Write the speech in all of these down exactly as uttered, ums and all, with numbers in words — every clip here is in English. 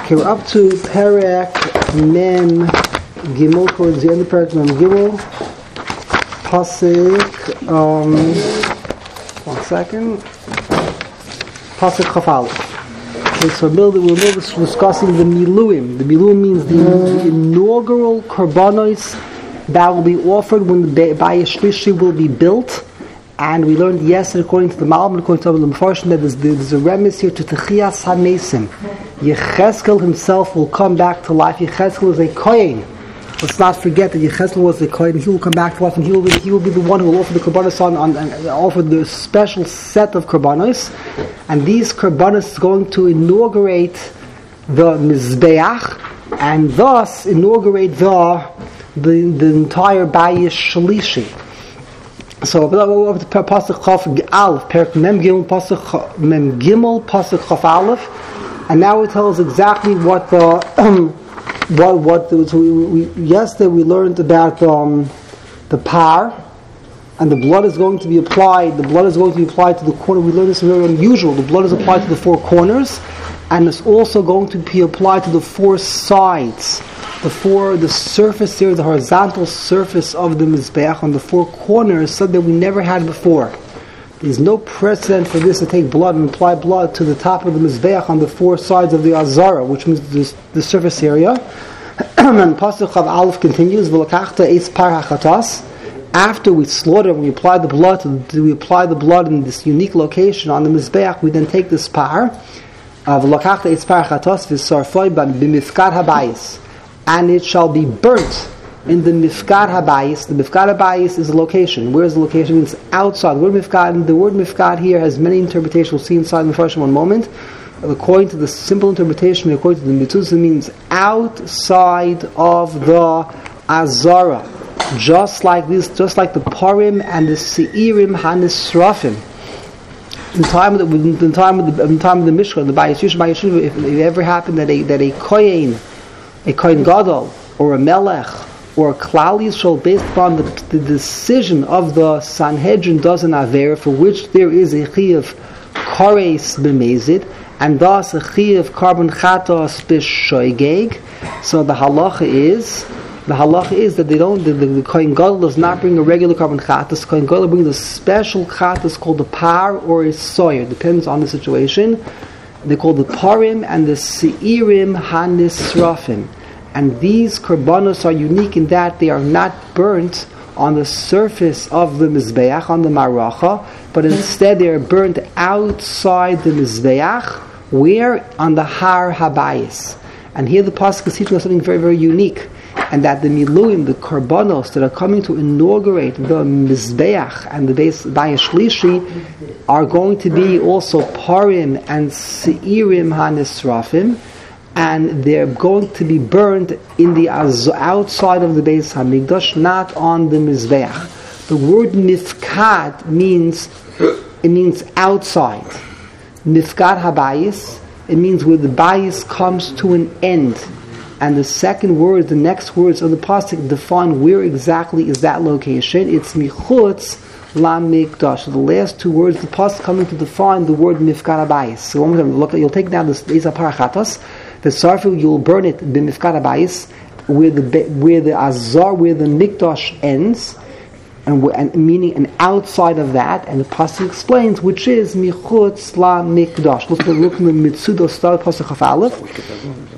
Okay, we're up to Perek Mem Gimel, towards the end of Perek Mem Gimel. Pasuk, um, one second. Pasuk Chaf Aleph. Okay, so we'll be discussing the Miluim. The Miluim means the, the inaugural Korbanos that will be offered when the Bayis Shlishi will be built. And we learned yesterday, according to the Malbim, according to the Mefarshim, that there's, there's a remiss here to Techiyas HaMesim. Yechezkel himself will come back to life. Yechezkel is a Kohen. Let's not forget that Yechezkel was a Kohen. He will come back to life, and he will be, he will be the one who will offer the Korbanos on, on, and offer the special set of Korbanos. And these Korbanos is going to inaugurate the Mizbeach, and thus inaugurate the the, the entire Bayis Shlishi. So over to Pasuk Chaf Aleph, Perek Mem Gimel, Pasuk Mem Gimel, Pasuk Chaf Aleph, and now it tells exactly what the um, what what the, so we, we, yesterday we learned about um, the par, and the blood is going to be applied. The blood is going to be applied to the corner. We learned this very unusual. The blood is applied to the four corners, and it's also going to be applied to the four sides. The four, the surface here, the horizontal surface of the Mizbeach on the four corners, something that we never had before. There's no precedent for this to take blood and apply blood to the top of the Mizbeach on the four sides of the Azara, which means the, the surface area. And Pasuk Chav Aleph continues, V'lakachta eis par hachatas. After we slaughter, we apply the blood, to, we apply the blood in this unique location on the Mizbeach, we then take this par, V'lakachta eis par hachatas v'sarfoi b'mifkad habayis. And it shall be burnt in the Mifkad Habayis. The Mifkad Habayis is a location. Where is the location? It means outside. The word Mifkad, the word Mifkad here has many interpretations. We'll see inside the first one moment. According to the simple interpretation, according to the Mitzvah, it means outside of the Azara. Just like this, just like the Parim and the Seirim Hanisrafim. In time of the in time of the in time of the Mishkan, the Bayis Yishuv, if it ever happened that a that a Kohen, a Kohen Gadol, or a Melech, or a Klal Yisrael, based upon the, the decision of the Sanhedrin, does an Aver, for which there is a Chiyuv Kares B'mezid, and thus a Chiyuv Carbon Chatos B'shoigeg. So the halacha is, the halacha is that they don't, the, the, the Kohen Gadol does not bring a regular Carbon Chatos. Kohen Gadol brings a special Chatos called a Par or a Soyer, depends on the situation. They call the Parim and the Seirim Hanisrafim. And these Korbanos are unique in that they are not burnt on the surface of the Mizbeach, on the Maracha, but instead they are burnt outside the Mizbeach, where? On the Har Habayis. And here the Pasuk is teaching us something very, very unique, and that the Miluim, the Korbanos that are coming to inaugurate the Mizbeach and the Bayis Shlishi are going to be also Parim and Seirim HaNisrafim, and they're going to be burned in the outside of the Beis HaMikdash, not on the Mizbeach. The word Mifkad means, it means outside. Mifkad HaBayis, it means where the Bayis comes to an end. And the second word, the next words of the pasuk define where exactly is that location. It's Michutz LaMikdash. So the last two words, the pasuk coming to define the word Mifkad Habayis. So one more time, look, you'll take down this Eza Parachatos. The Sarfil, you'll burn it B'Mifkad Habayis, where the where the Azar, where the Mikdash ends, and, and meaning and outside of that. And the pasuk explains which is Michutz LaMikdash. Let's look in the Mitzudo start pasuk Chaf Aleph.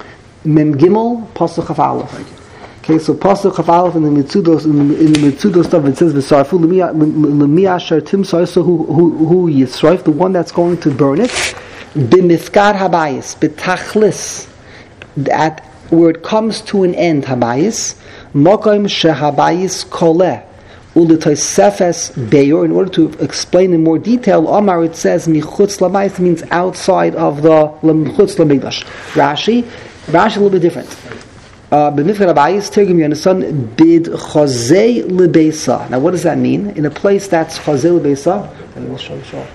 Mem Gimel, Pasuk Chaf Aleph. Okay, so Pasuk Chaf Aleph in the Mitzudos, in the, in the Mitzudos stuff, it says V'sarfu l'mi asher timsar, so who who who Yisraif, the one that's going to burn it, b'mifkad habayis, b'tachlis, at where it comes to an end, habayis, mokom shehabayis koleh, u'l'toisefes beyor. In order to explain in more detail, Omar, it says michutz labayis means outside of the michutz lamikdash. Rashi. Rashi a little bit different. B'mifkad habayis, Tirgum Yonasan, bid chazei lebeisa. Now, what does that mean? In a place that's chazei lebeisa. And we'll show you. Show.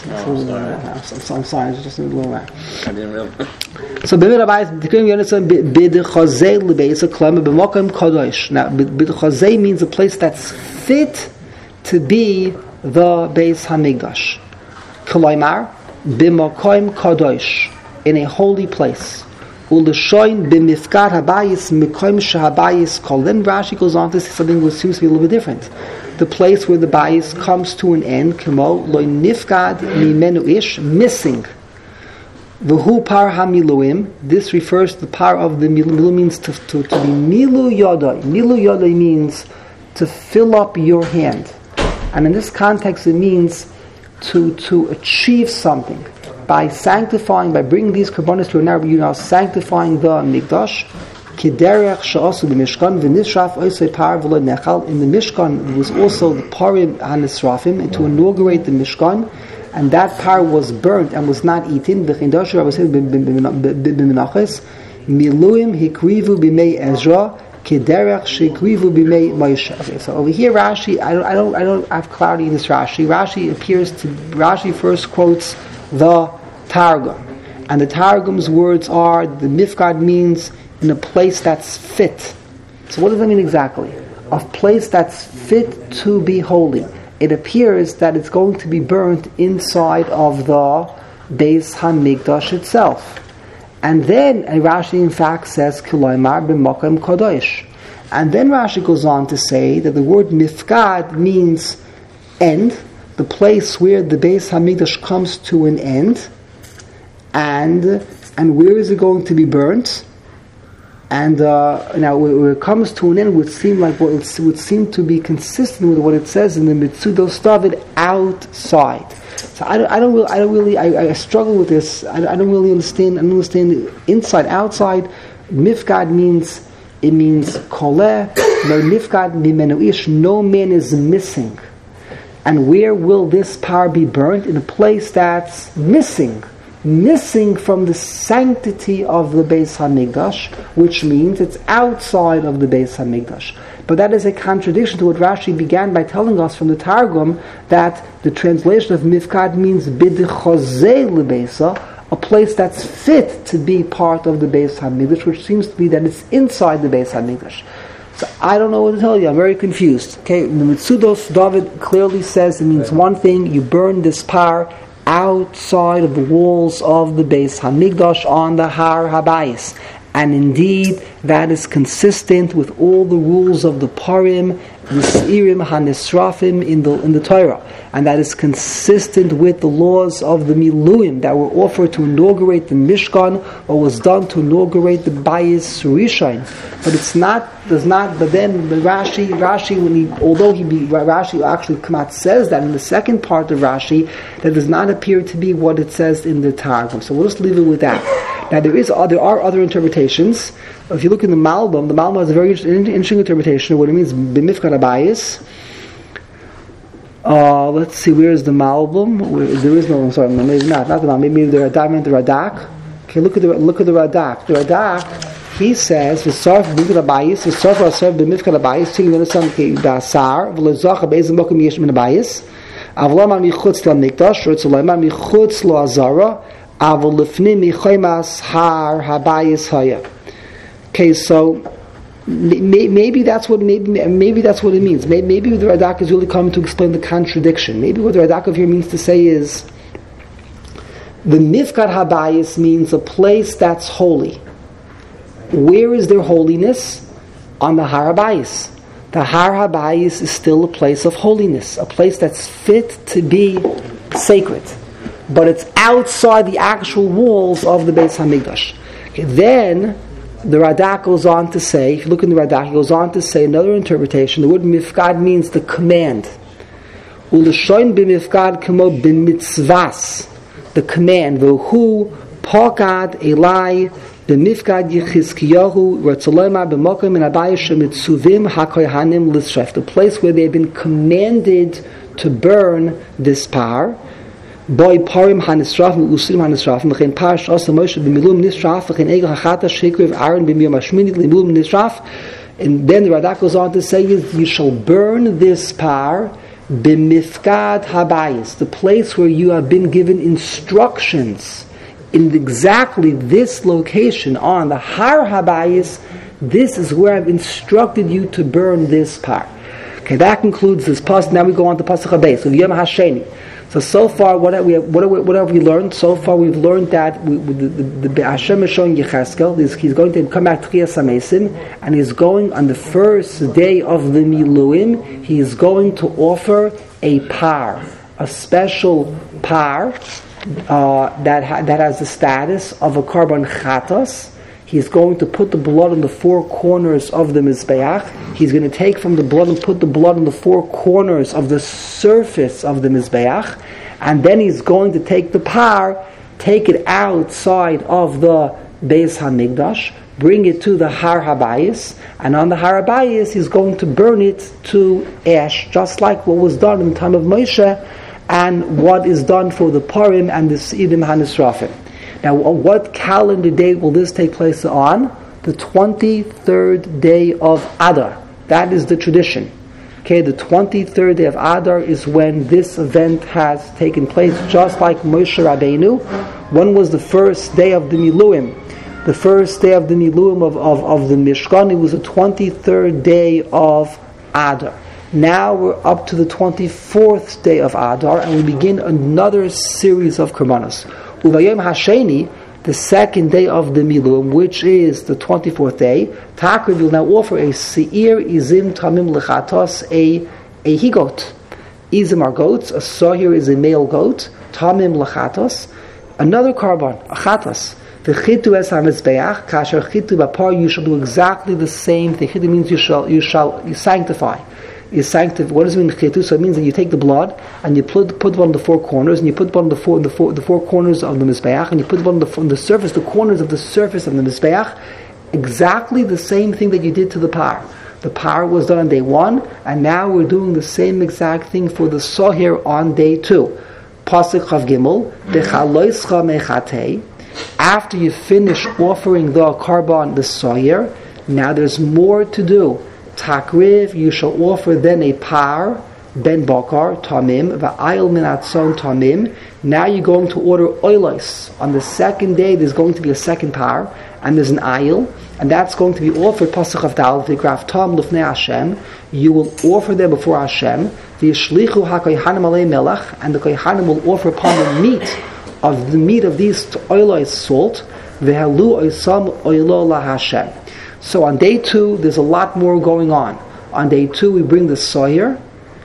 I'm, I'm sorry, just a little around. I didn't realize. So b'mifkad habayis, Tirgum Yonasan, bid chazei lebeisa, klema b'mokem kadosh. Now, bid chazei means a place that's fit to be the Beis Hamikdash. Kolaymar b'mokem kadosh, in a holy place. U'L'shoin b'mifkad habayis Mekoim shehabayis kol. Then Rashi goes on to say something which seems to be a little bit different. The place where the bayis comes to an end, kemo lo nifkad mimenu ish, missing. V'hu par hamiluim. This refers to the power of the milu. Milu means to, to, to be milu yodai. Milu yodai means to fill up your hand. And in this context it means to to achieve something. By sanctifying, by bringing these korbanos to an end, you are sanctifying the mikdash. Kiderech she'asu b'mishkan v'nishraf oisei par v'lo nechal. In the Mishkan was also the parim hanisrafim, and to inaugurate the Mishkan, and that par was burnt and was not eaten. V'chindash Rabbi said b'menachos miluim hikrivu b'mei Ezra kiderech shekrivu b'mei Moshe. Okay, so over here Rashi, I don't, I don't, I don't have clarity in this Rashi. Rashi appears to Rashi first quotes the Targum, and the Targum's words are the mifkad means in a place that's fit. So what does that mean exactly? A place that's fit to be holy. It appears that it's going to be burnt inside of the Beis HaMikdash itself. And then and Rashi in fact says Kiloimar b'Makom Kodesh. And then Rashi goes on to say that the word mifkad means end, the place where the Beis HaMikdash comes to an end. And and where is it going to be burnt? And uh, now, where it comes to an end, would seem like what it would seem to be consistent with what it says in the Mitzudos David, outside. So I don't, I don't really, I don't really, I, I struggle with this. I, I don't really understand. I don't understand inside, outside. Mifkad means it means koleh. No mifkad mimenu ish. No man is missing. And where will this power be burnt? In a place that's missing. Missing from the sanctity of the Beis HaMikdash, which means it's outside of the Beis HaMikdash. But that is a contradiction to what Rashi began by telling us from the Targum, that the translation of Mifkad means B'dechozeh lebeisa, a place that's fit to be part of the Beis HaMikdash, which seems to be that it's inside the Beis HaMikdash. So I don't know what to tell you. I'm very confused. Okay, the Mitzudos David clearly says it means one thing: you burn this par outside of the walls of the Beis HaMikdash on the Har Habayis. And indeed, that is consistent with all the rules of the Parim, the Seirim HaNisrafim in the in the Torah. And that is consistent with the laws of the Miluim that were offered to inaugurate the Mishkan, or was done to inaugurate the Bayis Rishon. But it's not, does not, but then the Rashi, Rashi, when he, although he be, Rashi actually Kamat says that in the second part of Rashi, that does not appear to be what it says in the Targum. So we'll just leave it with that. Now there is, there are other interpretations. If you look in the Malbim, the Malbim has a very interesting interpretation of what it means, B'mifkad habayis. Uh, let's see, where is the Malbim? Where, there is no, I'm sorry, maybe not, not the Malbim, maybe the Radak, the Radak. Okay, look at the look at the Radak. The Radak, he says, "V'sarf b'mifkad habayis, v'sarf v'asarf b'mifkad habayis, till you understand the dasar, v'lezach be'ezem mokum yesh min habayis, avlama michutz la'mikdash, or tzolema michutz la'azara, avol lefnim michaymas har habayis haya." Okay, so maybe that's what maybe maybe that's what it means. Maybe, maybe the Radak is really coming to explain the contradiction. Maybe what the Radak of here means to say is the Mifkad Habayis means a place that's holy. Where is their holiness? On the Har Habayis. The Har Habayis is still a place of holiness, a place that's fit to be sacred, but it's outside the actual walls of the Beis HaMikdash. Okay, then the Radak goes on to say, if you look in the Radak, he goes on to say another interpretation. The word mifkad means the command. U'l'shoin b'mifkad kamo b'mitzvas, the command. V'hu pakad elai b'mifkad Yechizkiyahu ratzolema b'mokim min habayis shemitzuvim hakohanim l'shref, the place where they've been commanded to burn this par. Boy parim hanisrafim usirim hanisrafim v'chein parash asa Moshe b'milum nisraf v'chein egel hachata shekriv Aaron b'miyom hashminit l'milum nisraf. And then the Radak goes on to say, you shall burn this par b'mifkad habayis, the place where you have been given instructions in exactly this location on the Har Habayis. This is where I've instructed you to burn this par. Okay, that concludes this pasuk. Now we go on to pasuk habei. So Yom Hasheni. So so far, what have we what have we, what have we learned? So far, we've learned that we, the, the, the Hashem is showing Yecheskel. He's going to come back to Chiyas HaMesim, and he's going on the first day of the Miluim. He is going to offer a par, a special par uh, that ha- that has the status of a korban chatos. He's going to put the blood on the four corners of the Mizbeach. He's going to take from the blood and put the blood on the four corners of the surface of the Mizbeach. And then he's going to take the par, take it outside of the Beis HaMikdash, bring it to the Har HaBayis, and on the Har HaBayis he's going to burn it to ash, just like what was done in the time of Moshe, and what is done for the Purim and the Seidim HaNisrafim. Now, what calendar date will this take place on? The twenty-third day of Adar. That is the tradition. Okay, the twenty-third day of Adar is when this event has taken place, just like Moshe Rabbeinu. When was the first day of the Miluim? The first day of the Miluim of, of, of the Mishkan, it was the twenty-third day of Adar. Now we're up to the twenty-fourth day of Adar, and we begin another series of Korbanos. Uvayom Hasheni, the second day of the Miluim, which is the twenty-fourth day, Takriv will now offer a Seir Izim Tamim Lechatos, a a he-goat. Izim are goats, a Sahir is a male goat, Tamim Lechatos, another korban, a Chatos. The Chitu es HaMizbeach, Kasher Chitu Bapar, you shall do exactly the same thing. Chitu means you shall, you shall you sanctify. Is sanctif- what does it mean chitu? So it means that you take the blood and you put put it on the four corners, and you put it on the four the four the four corners of the mizbeach, and you put it on the on the surface, the corners of the surface of the mizbeach, exactly the same thing that you did to the par. The par was done on day one, and now we're doing the same exact thing for the sohir on day two. Pasuk Chav Gimel, Dechaloischa mechatei. After you finish offering the korban, the sohir, now there's more to do. Takriv, you shall offer then a par, ben bakar, tamim, va'ayil min atzon tamim. Now you're going to order oilos. On the second day, there's going to be a second par, and there's an ayil, and that's going to be offered, pasuk of dal, v'graf tam lufnei Hashem. You will offer them before Hashem. V'yishlichu ha'koyhanim alei melech, and the koyhanim will offer upon the meat of the meat of these oilos salt, v'halu oisam oilo la Hashem. So on day two, there's a lot more going on. On day two, we bring the soyer,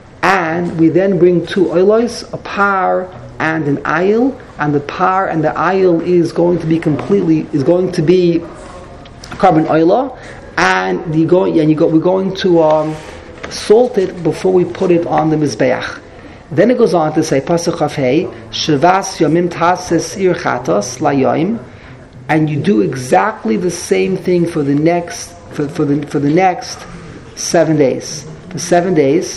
and we then bring two oilos, a par and an ayil, and the par and the ayil is going to be completely is going to be carbon oila, and you go and you go we're going to um, salt it before we put it on the mizbeach. Then it goes on to say pasuk Chafei Shavas Yomim Tases Ir Chatos Layoim. And you do exactly the same thing for the next for, for the for the next seven days. For seven days,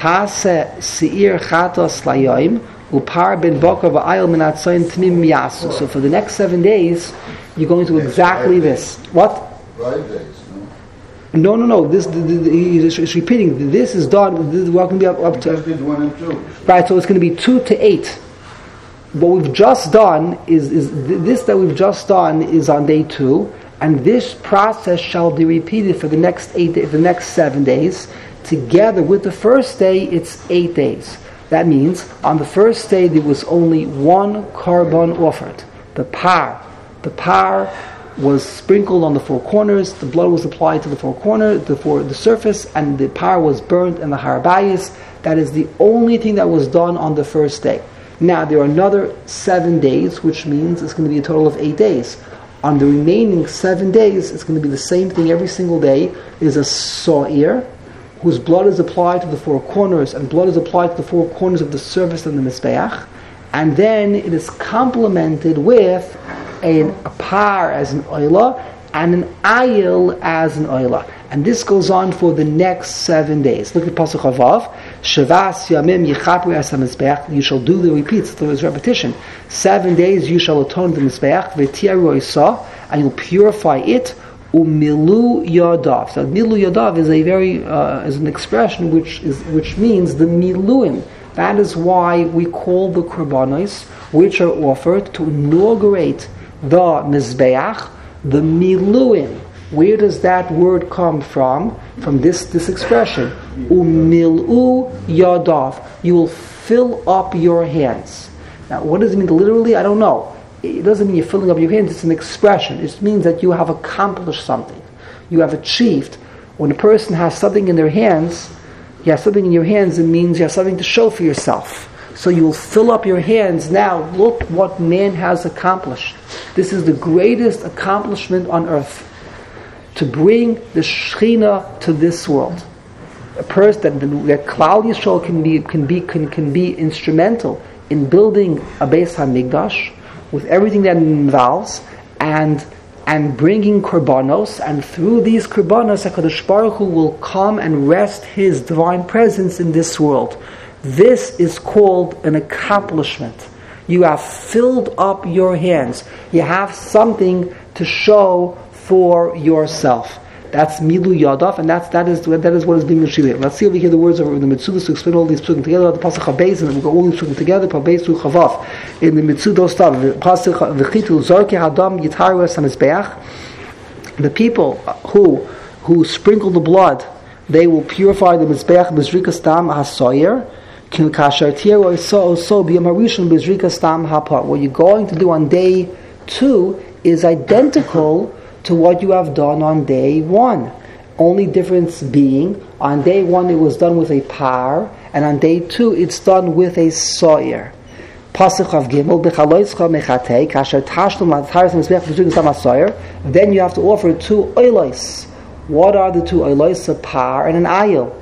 Tase Seir Chatos Layoim Upar Ben Boker Va'ayil Min Atzoyin Tmim Yasu. So for the next seven days, you're going to do exactly this. What? Five days. No, no, no. This the, the, the, he's repeating. This is done. This, we're going to be up, up to. Just did one and two. Right. So it's going to be two to eight. What we've just done is, is this that we've just done is on day two, and this process shall be repeated for the next eight days, the next seven days. Together with the first day, it's eight days. That means on the first day there was only one korban offered, the par. The par was sprinkled on the four corners. The blood was applied to the four corners, the four, the surface, and the par was burnt in the Har HaBayis. That is the only thing that was done on the first day. Now, there are another seven days, which means it's going to be a total of eight days. On the remaining seven days, it's going to be the same thing every single day. There's a so'ir, whose blood is applied to the four corners, and blood is applied to the four corners of the surface of the mizbeach, and then it is complemented with a, a par as an oila, and an ayil as an oila. And this goes on for the next seven days. Look at Pasuk Chavav. Shavas Yamim Yichapri as HaMizbeach. You shall do the repeats. There is repetition. Seven days you shall atone the Mizbeach. V'tiaru Isa, and you'll purify it. Umilu Yadav. So Milu Yadav is a very uh, is an expression which is which means the Miluim. That is why we call the Korbanos, which are offered to inaugurate the Mizbeach, the Miluim. Where does that word come from? From this, this expression. Umil'u yadav. You will fill up your hands. Now, what does it mean literally? I don't know. It doesn't mean you're filling up your hands. It's an expression. It means that you have accomplished something. You have achieved. When a person has something in their hands, you have something in your hands, it means you have something to show for yourself. So you will fill up your hands. Now, look what man has accomplished. This is the greatest accomplishment on earth. To bring the Shekhinah to this world, a person that, that Klal Yisrael can be can be can, can be instrumental in building a Beis Hamikdash with everything that it involves, and and bringing korbanos, and through these korbanos, HaKadosh Baruch Hu will come and rest His divine presence in this world. This is called an accomplishment. You have filled up your hands. You have something to show for yourself. That's milu yadav, and that's that is that is what is being achieved. Let's see over here the words of the Mitzvah to explain all these psukim together. The pasuk habeis, and we go all these psukim together. Pabeis through chavav in the Mitzvah stuff. The pasuk v'chitu zorke hadam yitaru es hamizbeach. The people who who sprinkle the blood, they will purify the mizbeach b'zrikas dam hasoyer. What you're going to do on day two is identical to what you have done on day one. Only difference being, on day one it was done with a par, and on day two it's done with a soyer. Then you have to offer two oilos. What are the two oilos? A par and an ayil.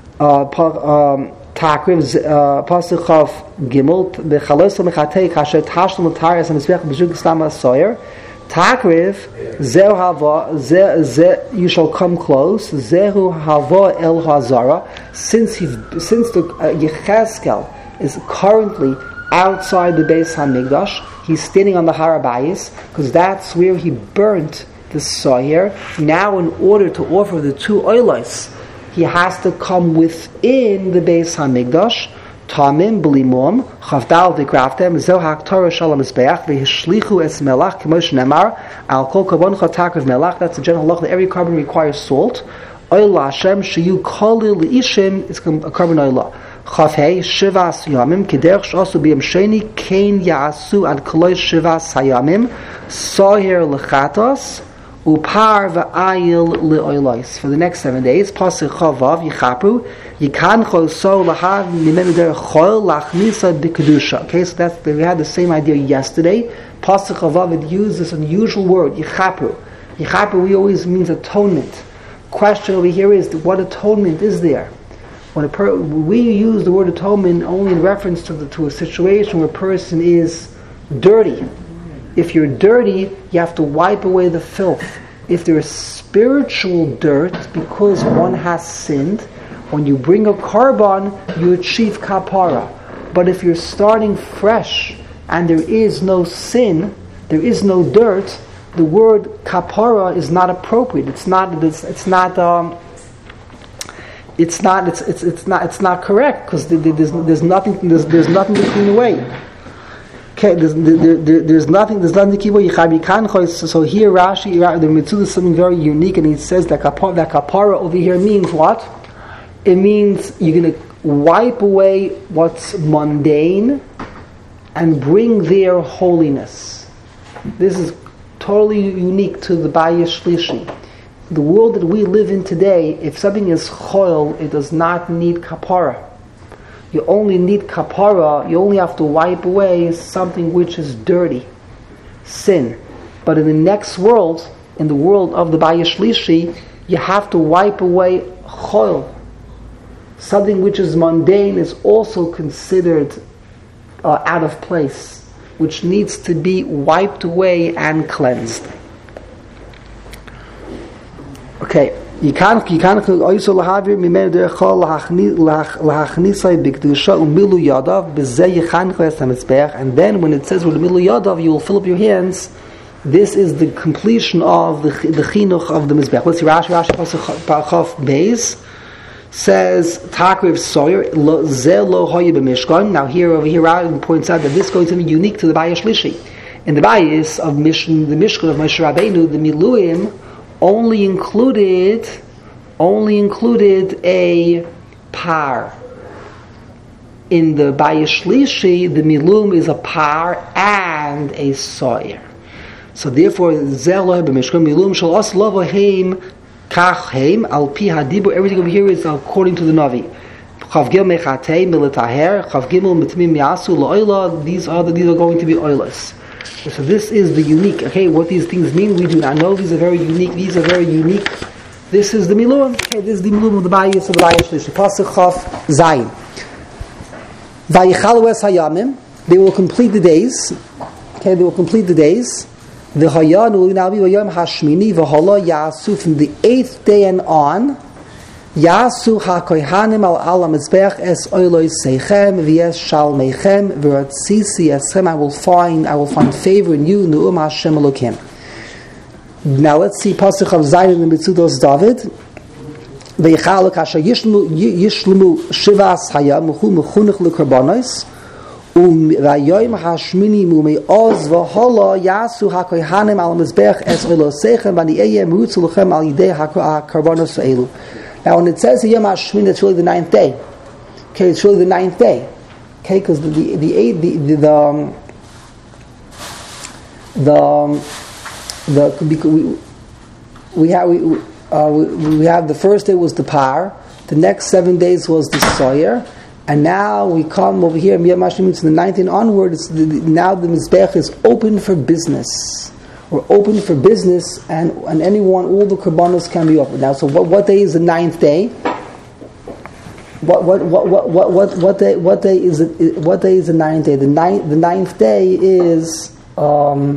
Uh, um, Takriv pasuk of Gimel bechalos mechatei kasher tashlum l'taris hamizbech b'zug stam hasoyer. Takriv zehu hava ze ze you shall come close zehu hava el hazara. Since he since the uh, Yechezkel is currently outside the Beis Hamikdash, he's standing on the Har Habayis because that's where he burnt the soyer. Now, in order to offer the two oilos, he has to come within the Beis Hamikdash. Tamim b'limum chavdal v'kraftem zohak Torah shalom mizbeach v'hishlichu es melach k'mosh nemar al kol karbon chatakriv melach. That's the general law that every carbon requires salt. Oil Hashem sheyu kolil l'ishim is a carbon oil. Chavhei shivas yamim kederch shasu b'yam sheni kain ya'asu ad koloi shivas hayamim soher l'chatos upar v'ayil le'oilos. For the next seven days, pasuk chavav yichapru yikancho so lahav nimenu der chol lachnisa b'kedusha. Okay, so that's we had the same idea yesterday. Pasuk chavav, it used this unusual word yichapru. Yichapru we always means atonement. Question over here is what atonement is there? When a per, we use the word atonement only in reference to the, to a situation where a person is dirty. If you're dirty, you have to wipe away the filth. If there is spiritual dirt because one has sinned, when you bring a korban, you achieve kapara. But if you're starting fresh and there is no sin, there is no dirt, the word kapara is not appropriate. It's not. It's, it's not. Um, it's not. It's, it's it's not. It's not correct because there's there's nothing. There's, there's nothing to clean away. Okay, there's, there, there, there's nothing. There's nothing to keep away. So here Rashi, the Mitzvah is something very unique, and he says that kapara, that kapara over here means what? It means you're going to wipe away what's mundane and bring their holiness. This is totally unique to the Bayis Shlishi. The world that we live in today, if something is choil, it does not need kapara. You only need kapara, you only have to wipe away something which is dirty, sin. But in the next world, in the world of the Bayis Shlishi, you have to wipe away choil. Something which is mundane is also considered uh, out of place, which needs to be wiped away and cleansed. Okay. You can't you can't also lahavir mimenu derechol lahachnisay b'kedusha umilu yadav b'zeh yechancho es hamizbeach. And then when it says with umilu yadav, you will fill up your hands. This is the completion of the the chinuch of the mizbeach. Let's see. Rashi Rashi Pasuk Beis says takriv soyer zeh lo hoye b'mishkan. Now here over here Rashi points out that this is going to be unique to the Bayis Shlishi. In the Bayis of Mishkan, the Mishkan of Moshe Rabbeinu, the Miluim only included, only included a par. In the Bayis Shlishi, the milum is a par and a soyer. So therefore, zeloy b'mishkan milum shel os lovoheim kach heim al pi hadibur. Everything over here is according to the Navi. Chav gimel mechatei militaher, chav gimel mitmim yasu la'oila. These are the, these are going to be oilas. So this is the unique. Okay, what these things mean, we do not know. These are very unique. These are very unique. This is the milum. Okay, this is the milum of the Bayis of the Bayis Shlishi. Pasuk Chav Zayin. Vayichalu es hayamim. They will complete the days. Okay, they will complete the days. The hayanu navi vayom hashmini v'hala yasu, from the eighth day and on. Yasu hakoyhanim al al mizbeach es oiloi seichem v'es shalmeichem v'ratzisi eschem. I will find, I will find favor in you, nu'um Hashem Elokim. Now let's see pasuk of Zayin in the Mitzudos David. V'yichalu kasha yishlu yishlu shivas hayam uchu mechunich lekarbanos u'vayom hashmini mu'me'oz v'hala yasu hakoyhanim al mizbeach es oiloi seichem v'ni'eyem rutzu lechem al yidei hakarbanos ve'elu. Now, when it says the Yom HaShmini, it's really the ninth day. Okay, it's really the ninth day. Okay, because the the the eight, the the the um, the, um, the we we have we uh, we, we have the first day was the par, the next seven days was the soyer, and now we come over here. Yom HaShmini to the ninth and onward. It's the, now the mizbech is open for business. We're open for business, and, and anyone, all the korbanos can be offered. Now, so what, what day is the ninth day? What what what what what what, what day what day is it? What day is the ninth day? The ninth the ninth day is um,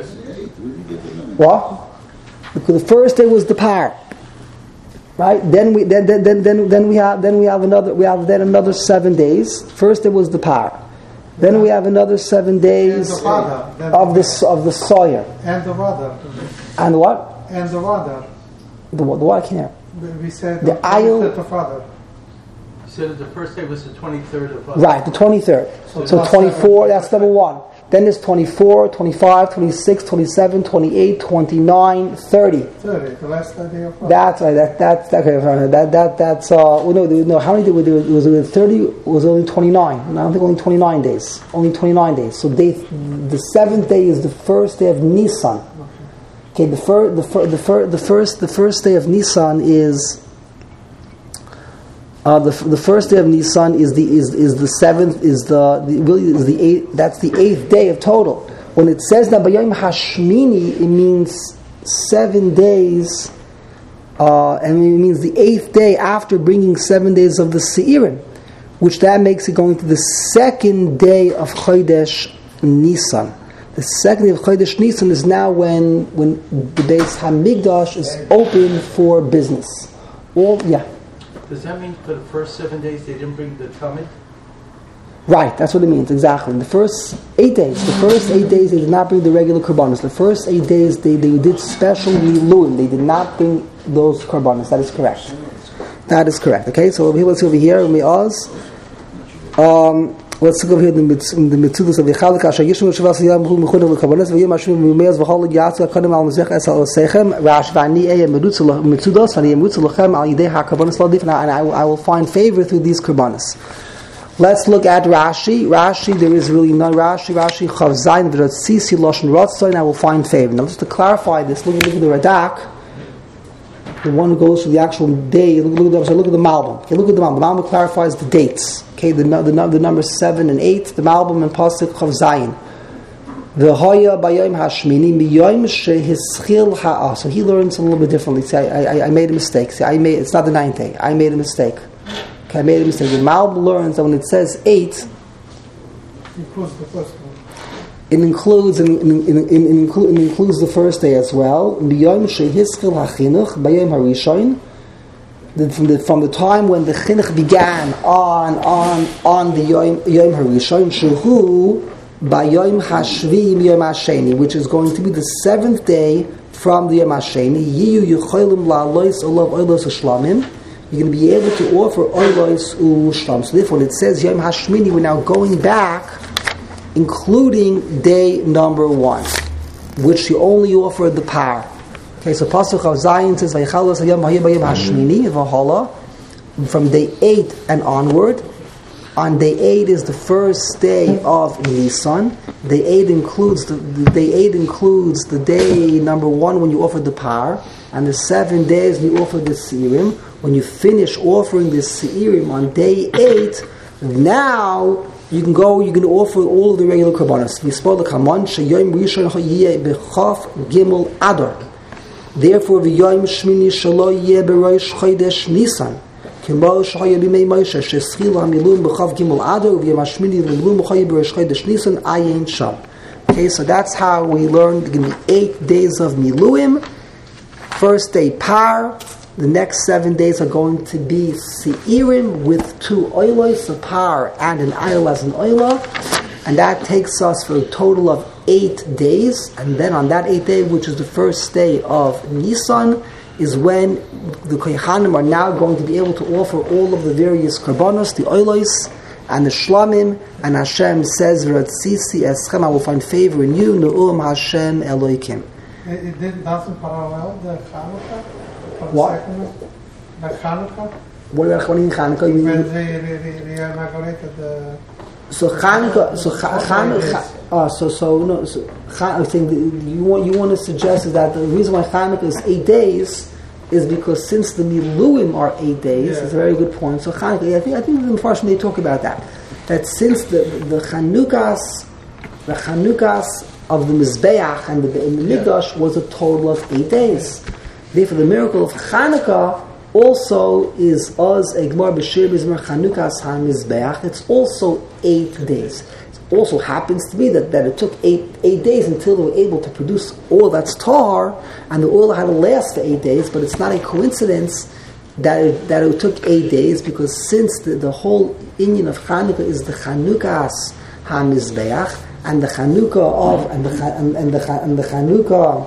what? Because the first day was the par, right? Then we then then then then, then we have then we have another we have then another seven days. First day was the par. Then we have another seven days the father, of the of the soyer. And the water. And what? And the water. The what? The what? I can't We we said the the aisle. the father. You said that the first day was the twenty-third of uh, Right, the twenty-third. So, so twenty-four, that's number one. Then there's twenty-four, twenty-five, twenty-six, twenty-seven, twenty-eight, twenty-nine, thirty. thirty, the last day of father. That's right. That that's that okay, that that that's uh. Well, no, no. How many did we do? Was it thirty? Was it only twenty-nine? No, I don't think only twenty-nine days. Only twenty-nine days. So day, the seventh day is the first day of Nisan. Okay, the first, the fir, the fir, the first, the first day of Nisan is. Uh, the the first day of Nisan is the is is the seventh is the, the really is the eighth. That's the eighth day of total. When it says that Bayom Hashmini, it means seven days, uh, and it means the eighth day after bringing seven days of the Seirin, which that makes it going to the second day of Chodesh Nisan. The second day of Chodesh Nisan is now when when the Beis Hamikdash is open for business. All yeah. Does that mean for the first seven days they didn't bring the Talmud? Right, that's what it means, exactly. In the first eight days, the first eight days they did not bring the regular korbanos. The first eight days they, they did special miluim. They did not bring those korbanos. That is correct. That is correct. Okay, so over here, let's see over here, Me'oz. Um, let's look over here in the Mitzudos of Yechal, Kasha Yishmu Shavas Yam Hu Mechunah L'Kabanas, V'yim Hashmim Me'oz V'chol Yatsu HaKadim Al Mizbech Es Al Seichem, Rash V'ani Eya Mitzudos, V'ani Yemutzu L'Chem Al Yidei HaKarbanas L'Adif, and I will, I will find favor through these korbanos. Let's look at Rashi. Rashi, there is really none. Rashi, Rashi, Chav Zayin V'ratzisi Loshen Ratzon, and I will find favor. Now, just to clarify this, look, look at the Radak, the one who goes to the actual day. Look, look, at the, look at the Malbim. Okay, look at the Malbim. The Malbim clarifies the dates. Okay, the the, the, the number seven and eight. The Malbim and Pasuk Chav Zayin. The Hoya Bayom Hashmini Miyom Shehischil Ha'ah. So he learns a little bit differently. See, I, I, I made a mistake. See, I made. It's not the ninth day. I made a mistake. Okay, I made a mistake. The Malbim learns that when it says eight, Includes the first one. it includes in, in, in, in, in, it includes the first day as well. B'yom shehischil hachinuch b'yom harishon. From the from the time when the chinuch began on on on the yom yom harishon shehu b'yom hashvi yom hasheni, which is going to be the seventh day from the yom hasheni. Yiyu yucholim la'alois olav olos u'shlamim. You're going to be able to offer olos u'shlam. So therefore, when it says yom hashmini, we're now going back, including day number one, which you only offer the par. Okay, so Pasuk of Zion says, "Vayichalos hayom hayom hayom hashmini v'hala." From day eight and onward. On day eight is the first day of Nisan. Day eight includes the, the day eight includes the day number one when you offer the par, and the seven days when you offer the seirim. When you finish offering the seirim on day eight, now you can go. You can offer all of the regular korbanos. Therefore, v'yom shmini shelo yeh b'rosh chodesh Nisan. Okay, so that's how we learned going to be eight days of Miluim. First day Par. The next seven days are going to be Seirim with two oilos, a Par and an Ayla as an Oila. And that takes us for a total of eight days. And then on that eighth day, which is the first day of Nisan, is when the Kohanim are now going to be able to offer all of the various karbanos, the oilos, and the shlamim, and Hashem says, "V'ratzisi eschem, I will find favor in you, Ne'um Hashem Eloikim." It, it didn't- doesn't parallel the Hanukkah? For the What? second one? The Hanukkah? What about when in Hanukkah? You When mean, they re- re- reinaugurated the... so Hanukkah, so Ha- Hanukkah, uh, so so no, so Han- I think that you want you want to suggest is that the reason why Hanukkah is eight days is because since the Miluim are eight days, Yeah. it's a very good point. So Hanukkah, I think I think in Farshim they talk about that. That since the the Chanukas, the Chanukas of the Mizbeach and the, and the Yeah. Mikdash was a total of eight days. Therefore, the miracle of Hanukkah also is Oz Egmar B'Shir B'Zmer Chanukas HaMizbeach. It's also eight days. It also happens to be that, that it took eight eight days until they were able to produce oil that's tar, and the oil had to last for eight days. But it's not a coincidence that it, that it took eight days, because since the, the whole inyan of Chanukah is the Chanukas HaMizbeach, and the Chanukah of and the and, and the and the Chanukah.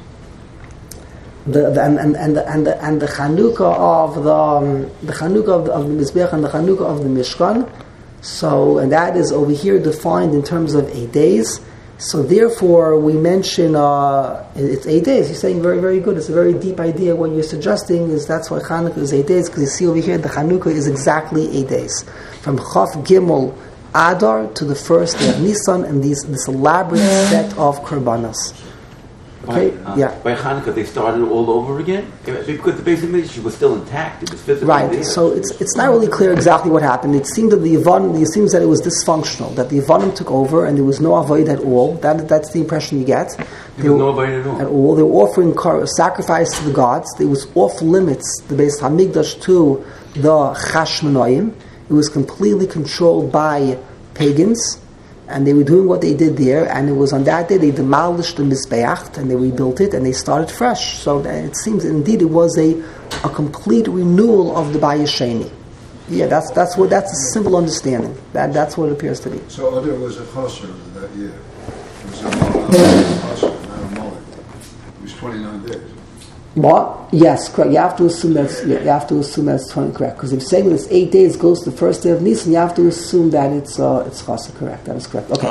The, the, and, and, and, the, and, the, and the Chanukah of the um, the Chanukah of the, of the Mizbeach and the Chanukah of the Mishkan. So, and that is over here defined in terms of eight days. So, therefore, we mention uh, it's eight days. You're saying very, very good. It's a very deep idea. What you're suggesting is that's why Chanukah is eight days, because you see over here the Chanukah is exactly eight days, from Chaf Gimel Adar to the first day of Nisan, and these this elaborate set of korbanos. Okay, by, uh, yeah. By Hanukkah, they started all over again because the basic mission was still intact. It was physically Right. there. So it's it's not really clear exactly what happened. It seemed that the Yavanim, it seems that it was dysfunctional. That the Yavanim took over and there was no avoid at all. That that's the impression you get. There was no avoid at all. At all. They were offering car, sacrifice to the gods. It was off limits. The Beis Hamikdash to the Chashmonaim. It was completely controlled by pagans. And they were doing what they did there, and it was on that day they demolished the Mizbeach and they rebuilt it and they started fresh. So that it seems indeed it was a, a complete renewal of the Bayis Sheni. Yeah, that's that's what that's a simple understanding. That that's what it appears to be. So Adar was a chasser that year. It was a chasser, not a mullet. It was twenty-nine days. What? Yes, correct. You have to assume that's yeah, you have to assume that's twenty correct. Because if you're saying that it's eight days goes to the first day of Nisan, you have to assume that it's uh, it's chasser. Correct. That is correct. Okay.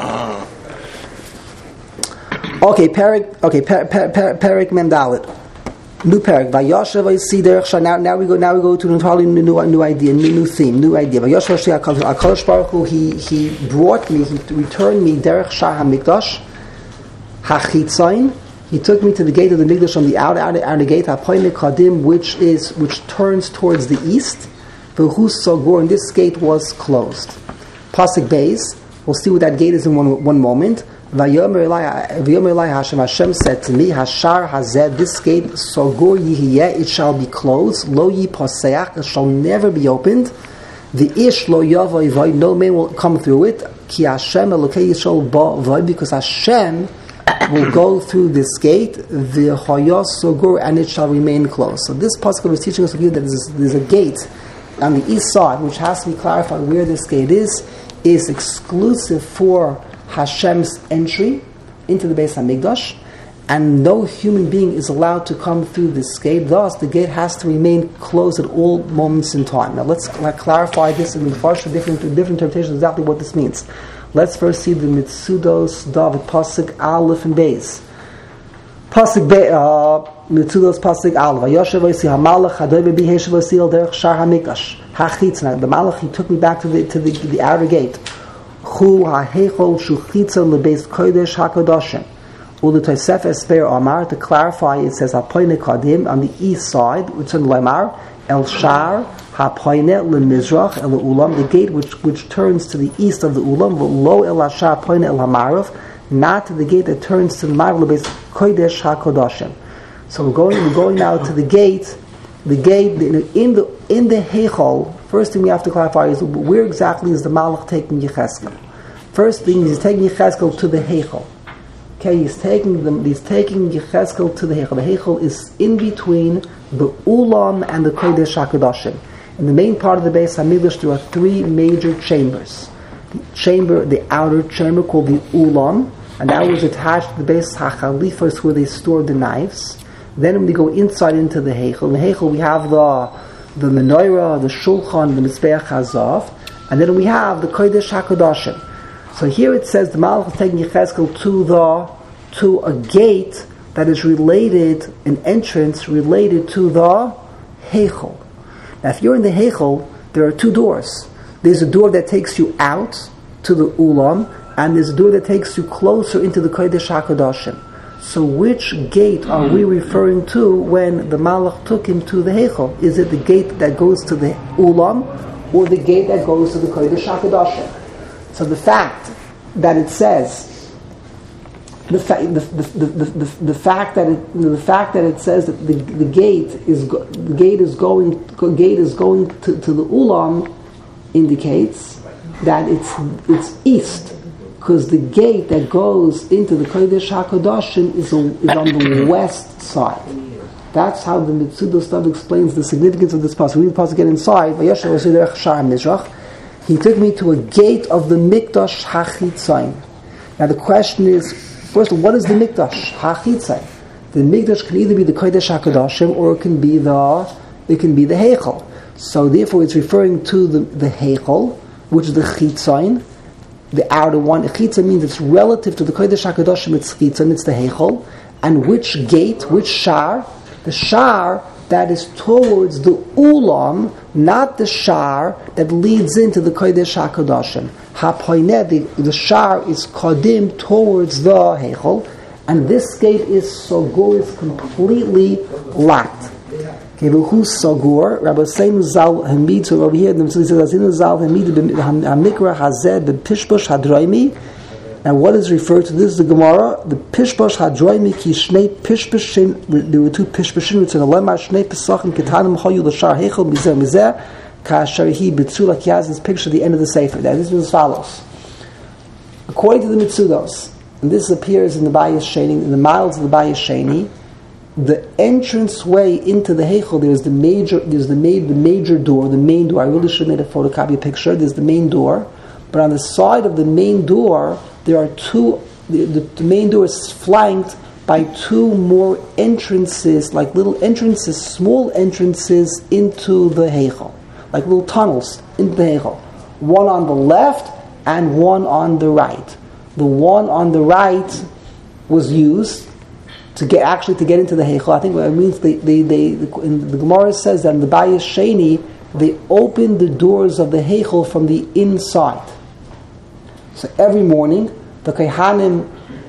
Okay. Perik. Okay. Per, per, per, Perik Mendalit. New Perik. Vayoshev Vayisider. Now, now we go. Now we go to an entirely new, new idea, new, new theme, new idea. Vayoshev Hakadosh Baruch Hu. He he brought me. He returned me derech Shah Hamikdash Hachitzain. He took me to the gate of the Mikdash on the outer, outer, outer gate, Hapoinik Kadim, which is which turns towards the east. V'hus Sogor, and this gate was closed. Pasuk Beis. We'll see what that gate is in one one moment. Vayomer Elai Hashem. Hashem said to me, Hashar Hazed, this gate Sogor Yihiyeh, it shall be closed. Lo Yiposeach, it shall never be opened. The Ish Lo Yavoy Void, no man will come through it. Ki Hashem Elokei Yishol Ba Void, because Hashem will go through this gate, the Hayos Sogur, and it shall remain closed. So this pasuk is teaching us that there's, there's a gate on the east side, which has to be clarified where this gate is, is exclusive for Hashem's entry into the Beis HaMikdash, and no human being is allowed to come through this gate. Thus, the gate has to remain closed at all moments in time. Now, let's clarify this and refresh different different interpretations exactly what this means. Let's first see the Mitsudos David Pasuk Aleph and Beis. Pasuk Beis. Uh, Mitzudos pasuk al vayoshev vaysi hamalach hadoy bebi heshev vaysil derech shar hamikdash hachitzna. The malach he took me back to the to the, the outer gate. Hu hahechol shuchitza lebeis kodesh hakodashim. Ul the Tosefes Be'er Amar, to clarify, it says hapoine kadim on the east side, which in Lemar el shar hapoine lemizrach el ulam, the gate which which turns to the east of the ulam, lo el ashar hapoine el hamarav, not the gate that turns to the marav lebeis kodesh hakodashim. So we're going, we're going now to the gate. The gate in the in the heichal. First thing we have to clarify is where exactly is the malach taking Yecheskel. First thing, he's taking Yecheskel to the heichal. Okay, he's taking them. He's taking Yecheskel to the heichal. The heichal is in between the ulam and the kodesh hakodashim. In the main part of the Beis Hamikdash, there are three major chambers. The chamber, the outer chamber called the ulam, and that was attached to the Beis Hachalifos where they stored the knives. Then when we go inside into the heichal, in the heichal we have the the menorah, the shulchan, the mizbeach hazav, and then we have the kodesh hakodashim. So here it says the malach is taking Yecheskel to the to a gate that is related, an entrance related to the heichal. Now, if you're in the heichal, there are two doors. There's a door that takes you out to the ulam, and there's a door that takes you closer into the kodesh hakodashim. So which gate are we referring to when the malach took him to the heichal? Is it the gate that goes to the ulam, or the gate that goes to the kodesh hakodashim? So the fact that it says, the, fa- the, the, the, the, the fact that it, the fact that it says that the, the gate is go- the gate is going gate is going to, to the ulam indicates that it's it's east. Because the gate that goes into the Kodesh HaKodashim is, a, is on the west side. That's how the Mitzudos Stav explains the significance of this pasuk. We read the pasuk again inside. He took me to a gate of the Mikdash HaChitzayin. Now the question is, first, what is the Mikdash HaChitzayin? The Mikdash can either be the Kodesh HaKodashim or it can be the it can be the Heichal. So therefore, it's referring to the the Heichal, which is the Chitzayin. The outer one, Chitza means it's relative to the Kodesh HaKadoshim, it's Chitza, and it's the Heichal. And which gate, which shar? The shar that is towards the Ulam, not the shar that leads into the Kodesh HaKadoshim. HaPoineh, the, the shar is Kodim towards the Heichal, and this gate is Sogur, is completely locked. Keluhu Sogur, Rabbi Seinu Zal Hamid, so over here, it says, Azinu Zal Hamid, Hamikra Hazeh, the Pishbosh Hadroimi. Now, what is referred to? This is the Gemara, the Pishbosh Hadroimi, Ki Shnei Pishboshin, there were two Pishboshin, it's in a Lemar, Shnei Pesachim, Ketanim Hoyu, Lashar Heichel, Mizer, Mizer, Kasharihi, Bitzu, like he has this picture at the end of the Sefer. Now, this is as follows. According to the Mitzudos, and this appears in the Bayis Sheni, in the miles of the Bayis Sheni, the entrance way into the Heichel, there's the major, there's the main, the major door, the main door. I really should have made a photocopy picture. There's the main door, but on the side of the main door, there are two. The, the, the main door is flanked by two more entrances, like little entrances, small entrances into the Heichel, like little tunnels into the Heichel. One on the left and one on the right. The one on the right was used to get actually to get into the Heichel. I think what it means they they they in the Gemara says that in the Bayis Sheni they opened the doors of the Heichel from the inside. So every morning the Kohanim,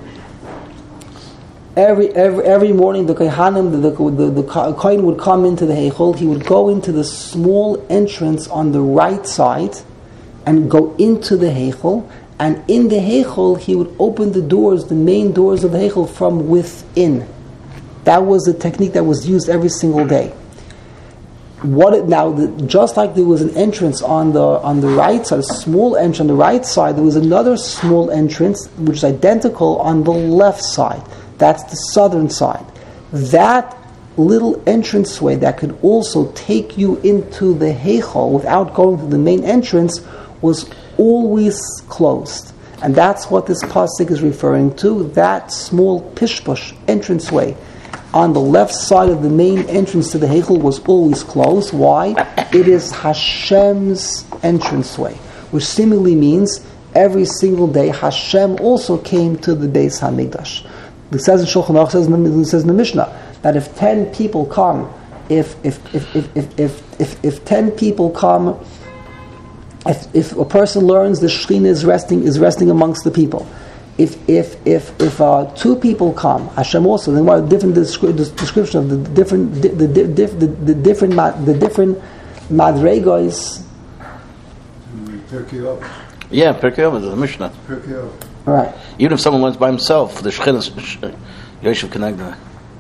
every every every morning the Kohanim, the the, the, the Kohen would come into the Heichel. He would go into the small entrance on the right side and go into the Heichel. And in the Heichel, he would open the doors, the main doors of the Heichel, from within. That was the technique that was used every single day. What it, now, the, just like there was an entrance on the on the right side, a small entrance on the right side, there was another small entrance which is identical on the left side. That's the southern side. That little entranceway that could also take you into the Heichel without going to the main entrance was always closed. And that's what this pasuk is referring to, that small pishpush entranceway on the left side of the main entrance to the Heichel was always closed. Why? It is Hashem's entranceway, which seemingly means every single day Hashem also came to the Beis HaMikdash. It says in Shulchan Aruch, it says in the Mishnah, that if ten people come, if if if if if if, if, if ten people come, if if a person learns the Shekhinah is resting is resting amongst the people. If if if if uh, two people come, Hashem also. Then what a different descri- description of the different the the, the, the, the different the different madregos. Pirkei Avos. Yeah, Pirkei Avos, the Mishnah. Pirkei Avos. All right. Even if someone learns by himself, the Shekhinah, Yoshev Kenegda.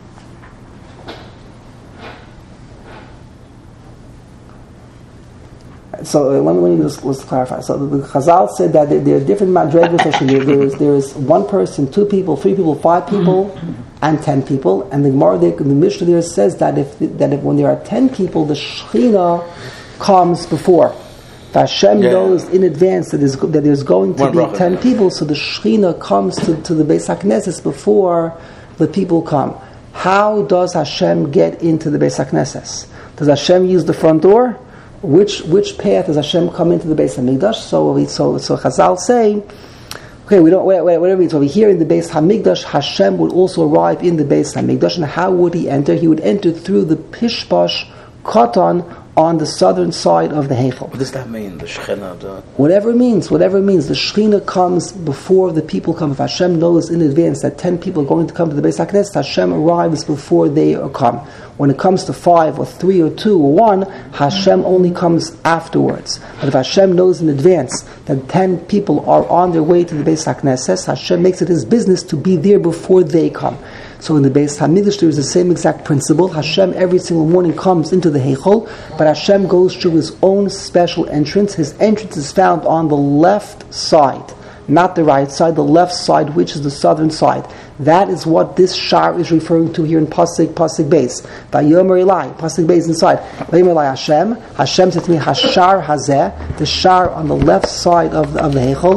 So uh, let me let me just let's clarify. So the, the Chazal said that there, there are different madregos. there, there is there is one person, two people, three people, five people, and ten people. And the Gemara, the, the Mishnah there says that if that if when there are ten people, the Shekhinah comes before. That Hashem yeah. knows in advance that there's, that there's going to one be bracha, ten yeah. people, so the Shekhinah comes to, to the Beis HaKnesses before the people come. How does Hashem get into the Beis HaKnesses? Does Hashem use the front door? Which which path does Hashem come into the Beis HaMikdash? So we so so Chazal say, okay, we don't wait, wait, whatever it means. Over here in the Beis HaMikdash, Hashem would also arrive in the Beis HaMikdash, and how would he enter? He would enter through the Pishpash Katan on the southern side of the Heichel. What does that mean? The Shekhinah, the... Whatever it means, whatever it means, the Shekhinah comes before the people come. If Hashem knows in advance that ten people are going to come to the Beis HaKnesses, Hashem arrives before they come. When it comes to five or three or two or one, Hashem only comes afterwards. But if Hashem knows in advance that ten people are on their way to the Beis HaKnesses, Hashem makes it his business to be there before they come. So in the Beis HaMikdash there is the same exact principle. Hashem every single morning comes into the Heichel, but Hashem goes through his own special entrance. His entrance is found on the left side, not the right side, the left side, which is the southern side. That is what this shar is referring to here in Pasuk, Pasuk Beis. Vayomer Elai, Pasuk Beis inside. Vayomer Elai Hashem. Hashem said to me, Hashar Hazeh, the shar on the left side of the, of the Heichel,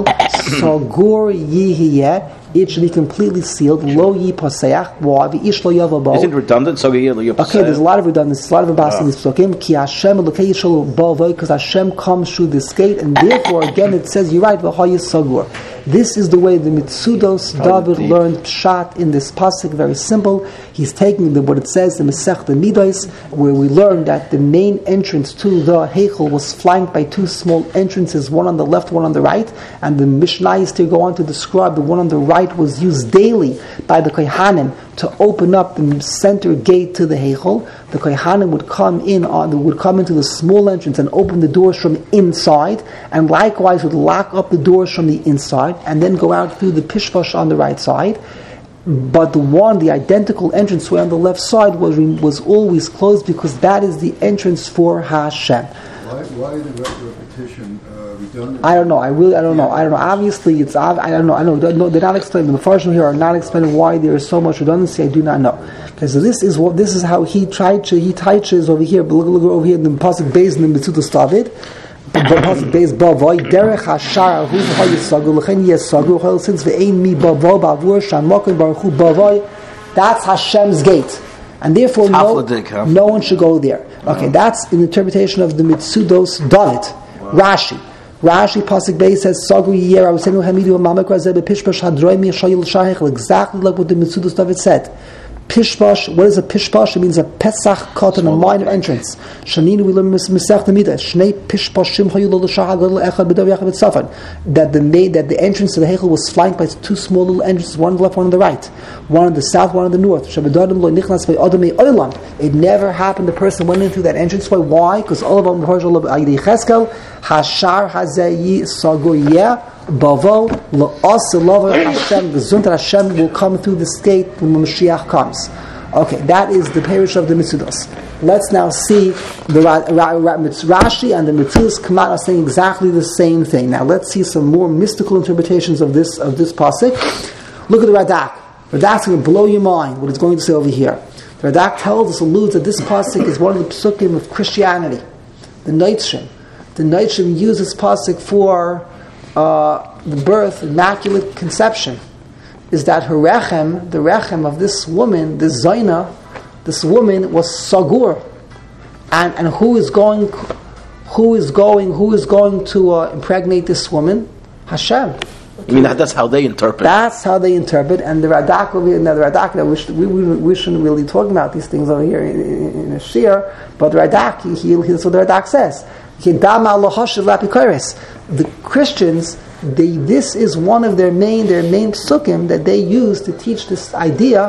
Sagur Yihiyeh, it should be completely sealed. Lo yipaseach. Why? V'ish lo yavo bo. Isn't it redundant? So okay, there's a lot of redundancy, a lot of abas in this psukim. Ki Hashem elokei yishol bo vo, because Hashem comes through this gate, and therefore, again, it says, you're right, v'hoyis sagur. This is the way the Mitzudos David learned Pshat in this pasuk. Very simple. He's taking the, what it says, the Masech the Midos, where we learn that the main entrance to the Heichel was flanked by two small entrances, one on the left, one on the right, and the Mishnayos to go on to describe the one on the right was used daily by the Kohanim to open up the center gate to the Heichel. The Kohanim would come in on, would come into the small entrance and open the doors from inside, and likewise would lock up the doors from the inside, and then go out through the Pishpash on the right side. But the one, the identical entranceway on the left side was was always closed, because that is the entrance for Hashem. Why, why the repetition uh, redundant? I don't know. I really, I don't know. I don't know. Obviously, it's. I don't know. I know. No, they're not explaining. The Mepharshim here are not explaining why there is so much redundancy. I do not know. Okay, so this is what this is how he tried to. He teaches over here. But look, look over here in the pasuk Beis in the Mitzudos David. Pasuk Beis bavoi derech hashar hu hayisagu lechen yesagu since ve'ein mi bavo bavur shamokim baruch hu bavoi. That's Hashem's gate, and therefore no, no one should go there. Okay, that's an interpretation of the Mitzudos David. Rashi. Rashi pasuk Beis says sagu yiyera usenu hamidu mamak razeh bepishpash hadroy mi shayil shahechel, exactly like what the Mitzudos David said. Pishpash, what is a pishpash? It means a Pesach cotton, a minor entrance. Shaninu we learn Masech the Midah. Shnei pishpashim hayul l'shah gadol echad b'dav yachad b'tzafan. That the main, that the entrance to the Heichel was flanked by two small little entrances, one on the left, one on the right, one on the south, one on the north. Shabedadim lo nichnas v'adamei olam. It never happened. The person went in through that entrance. Why? Because all of them Parshal Ayidei Cheskel Hashar Hazei Sagur Yeh. Bavo la'asilav Hashem, the Zuntar Hashem will come through this gate when Mashiach comes. Okay, that is the parish of the Mitzudos. Let's now see the Ra- Ra- Ra- Rashi and the Mitzudos come out saying exactly the same thing. Now let's see some more mystical interpretations of this of this pasuk. Look at the Radak. Radak's going to blow your mind what it's going to say over here. The Radak tells us, alludes that this pasuk is one of the psukim of Christianity. The Neitzrim. The Neitzrim use this pasuk for Uh, the birth, immaculate conception, is that her rechem, the rechem of this woman, this Zaina, this woman was sagur, and and who is going, who is going, who is going to uh, impregnate this woman? Hashem. I mean, that, that's how they interpret. That's how they interpret, and the Radak over here, now the Radak, we, should, we, we, we shouldn't really talk about these things over here in, in, in a shir, but the Radak, he, he, that's what the Radak says. The Christians, they, this is one of their main, their main psukim that they use to teach this idea.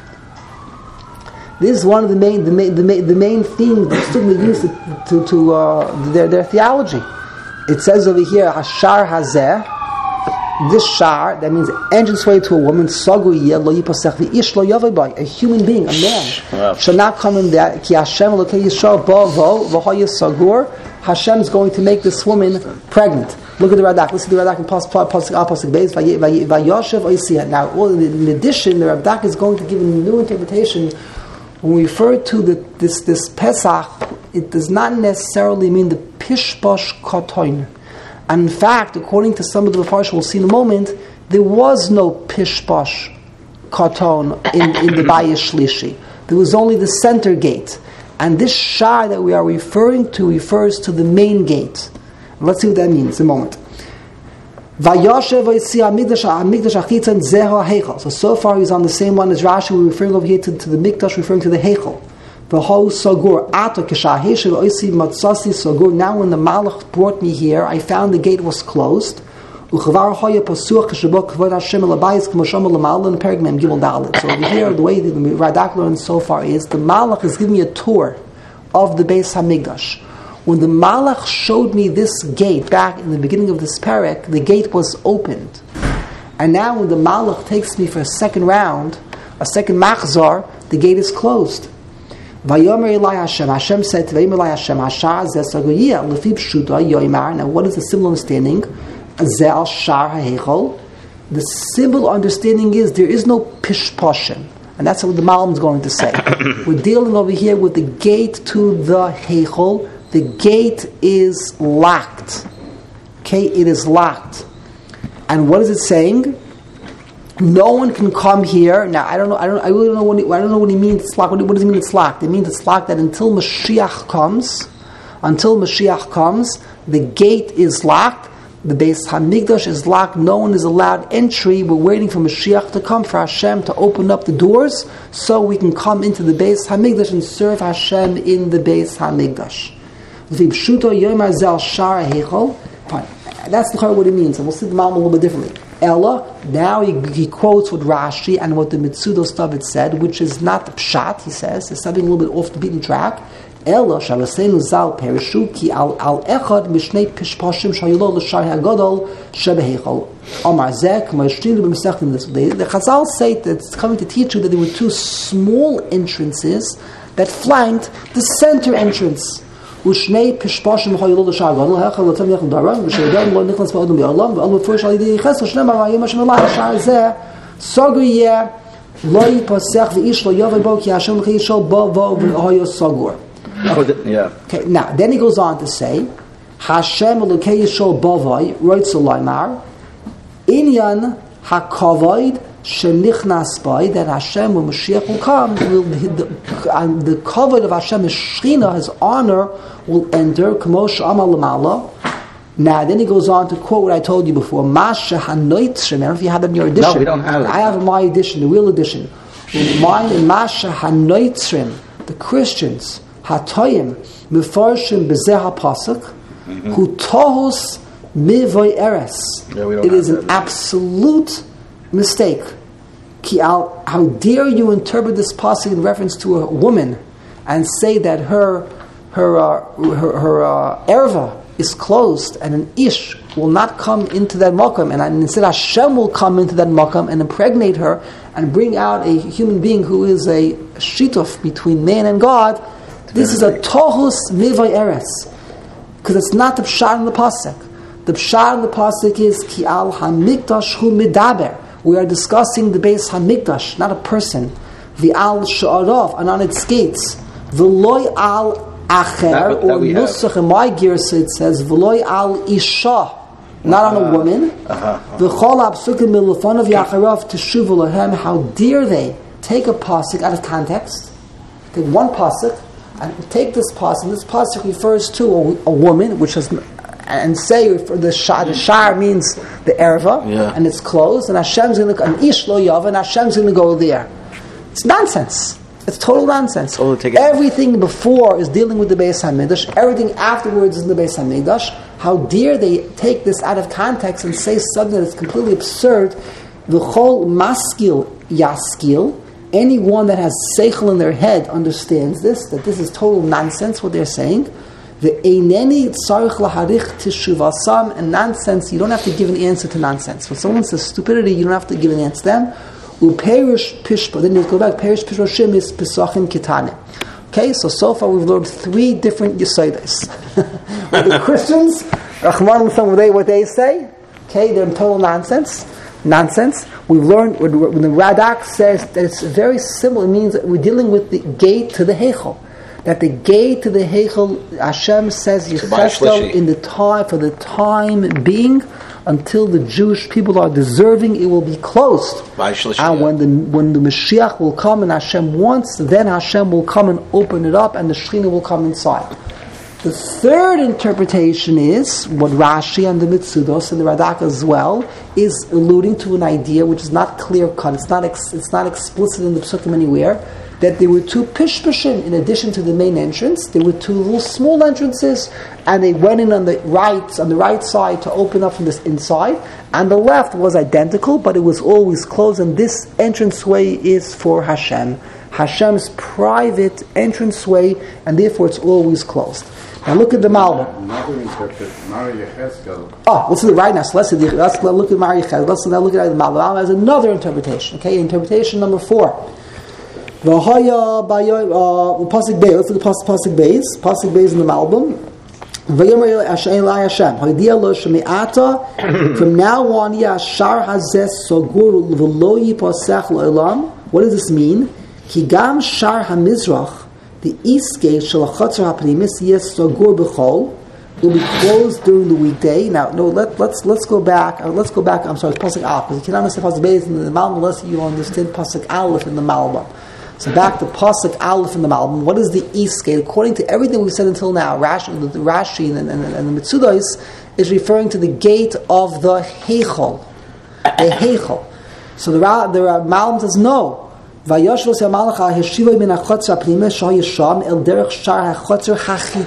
This is one of the main, the main, the main, the main themes that psukim they use to, to, to uh, their, their theology. It says over here, Hashar Hazeh, this shar, that means entrance way to a woman, sagu yeh lo yipasech v'ish lo yavai bai, a human being, a man, wow. shall not come in there, ki Hashem elokei Yisrael bo vo v'hoye sagur, Hashem is going to make this woman pregnant. Look at the Radak, listen to the Radak in Pasuk Al, Pasuk Beis, vayoshev oisiyah. Now, in addition, the Radak is going to give a new interpretation. When we refer to the, this, this Pesach, it does not necessarily mean the pishposh kotoin. And in fact, according to some of the Mepharshim we'll see in a moment, there was no pishposh katon in, in the Bayis Shlishi. There was only the center gate. And this shar that we are referring to refers to the main gate. Let's see what that means in a moment. So, so far he's on the same one as Rashi. We're referring over here to, to the Mikdash, referring to the Heichel. Now when the Malach brought me here, I found the gate was closed. So over here, the way the Radak learns so far is, the Malach is giving me a tour of the Beis HaMikdash. When the Malach showed me this gate back in the beginning of this parak, the gate was opened. And now when the Malach takes me for a second round, a second machzor, the gate is closed. Vayomer Eli Hashem. Hashem said to Vayomer Eli Hashem, Hashar zeh sagoyia lefi pshuta yoimar. Now, what is the simple understanding? Zeh al shar ha'hechol. The simple understanding is there is no pishposhim, and that's what the Malam is going to say. We're dealing over here with the gate to the hechol. The gate is locked. Okay, it is locked. And what is it saying? No one can come here. Now, I don't know. I don't. I really don't know what. He, I don't know what he means. It's locked. What, what does he mean? It's locked. It means it's locked that until Mashiach comes, until Mashiach comes, the gate is locked. The Beis Hamikdash is locked. No one is allowed entry. We're waiting for Mashiach to come, for Hashem to open up the doors, so we can come into the Beis Hamikdash and serve Hashem in the Beis Hamikdash. Fine. That's the what it means, and we'll see the Malm a little bit differently. Ella, now he, he quotes what Rashi and what the Mitzudos David said, which is not the pshat. He says it's something a little bit off the beaten track. Ella shalasenu zal perishu ki al al echad mishnei pishpashim shayilo l'shar hagadol shebehechol amar zek ma'ishtin b'mesechtim. The Chazal say that it's coming to teach you that there were two small entrances that flanked the center entrance. ושני פשפשים חיילות השער גדול, האחר לצם יחד דרם, ושאדם לא נכנס באדם בעולם, ואלו פרש על ידי חסר, שני מראים השם אללה, השער זה, סוגר יהיה, לא ייפסח ואיש לא יובל בו, כי השם לכי ישול בו בו והיו סוגר. Okay, now, then he goes on to say, Hashem elokei yishol bovai, roitzu laimar, inyan hakavoid shenichnas by, that Hashem, when Mashiach will come, will the, and the kavod of Hashem, His Shechina, His honor, will enter. K'mosh amal lamala. Now, then he goes on to quote what I told you before. Masha hanoitzrim. I don't know if you have it in your edition. No, we don't have it. I have in my edition, the real edition. Mine in Masha hanoitzrim, the Christians, hatoyim, mefarshim bezeh ha-pasuk, hu tohus mivoy eres. It is an absolute mistake. Ki al, how dare you interpret this pasuk in reference to a woman and say that her her uh, her, her uh, erva is closed and an ish will not come into that makam, and instead Hashem will come into that makam and impregnate her and bring out a human being who is a shituf between man and God. This is a tohus mivay eres, because it's not the pshat in the pasuk. The pshat in the pasuk is ki al hamikdash hu midaber. We are discussing the Beis Hamikdash, not a person. The al sha'arov, and on its gates. V'loy al acher, or nusach in my girsa it says v'loy al isha, not on a woman. V'chol apsukim milafonav yacharav teshuv lahem. How dare they take a pasuk out of context? Take one pasuk and take this pasuk. This pasuk refers to a, a woman, which is, and say for the shar, the shar means the erva, Yeah. and it's closed, and Hashem's going to, and ish lo yav, and Hashem's going to go there. It's nonsense. It's total nonsense. Oh, take it. Everything before is dealing with the Beis Hamikdash. Everything afterwards is in the Beis Hamikdash. How dare they take this out of context and say something that is completely absurd? The whole maskil yaskil. Anyone that has seichel in their head understands this, that this is total nonsense, what they're saying. The eineni tzarich laharich teshuvasam, and nonsense, you don't have to give an answer to nonsense. When someone says stupidity, you don't have to give an answer to them. Uperish pishpa, then you go back, perish pishroshim is pesachim kitane. Okay, so so far we've learned three different yisodas. The Christians, Rahman what they what they say, okay, they're total nonsense. Nonsense. We've learned when the Radak says that it's very simple. It means that we're dealing with the gate to the Heichel. That the gate to the Heichel, Hashem says Yecheskel in the time for the time being, until the Jewish people are deserving, it will be closed. And when the when the Mashiach will come and Hashem wants, then Hashem will come and open it up, and the Shekhinah will come inside. The third interpretation is what Rashi and the Mitzudos and the Radak as well is alluding to an idea which is not clear cut. It's not ex, it's not explicit in the Psukim anywhere. That there were two pishpashim in addition to the main entrance. There were two little small entrances, and they went in on the right on the right side to open up from this inside. And the left was identical, but it was always closed. And this entranceway is for Hashem, Hashem's private entranceway, and therefore it's always closed. Now look at the Malbim. Another interpret, Mari Yecheskel. Oh, let's do it right now. So let's, let's look at Mari Yecheskel. Let's now look at the Malbim. Malbim has another interpretation. Okay, interpretation number four. V'haya b'yoy pasuk beis. Let's look at pasuk beis. Pasuk beis in the Malbim. V'yomer Hashem Elai Hashem. Ha'idiyah lo shemi'ata. From now on, yashar hazeh sogur v'lo yipasech la'olam. What does this mean? Ki gam shar hamizrach. The east gate shel hachatzer hapnimis yes sogur b'chol will be closed during the weekday. Now, no, let, let's let's go back. Uh, let's go back. I'm sorry, it's pasuk aleph, because you cannot understand pasuk beis in the Malbim unless you understand pasuk aleph in the Malbim. So back to pasuk aleph in the Malbim. What is the east gate? According to everything we've said until now, Rashi, the, the Rashi and, and, and the Mitzudos is referring to the gate of the Heichel, the Heichel. So the the Malbim says no. Vayashvos Yamalach Heshivay min hachotzer apnimah shah yisham el derech shar hachotzer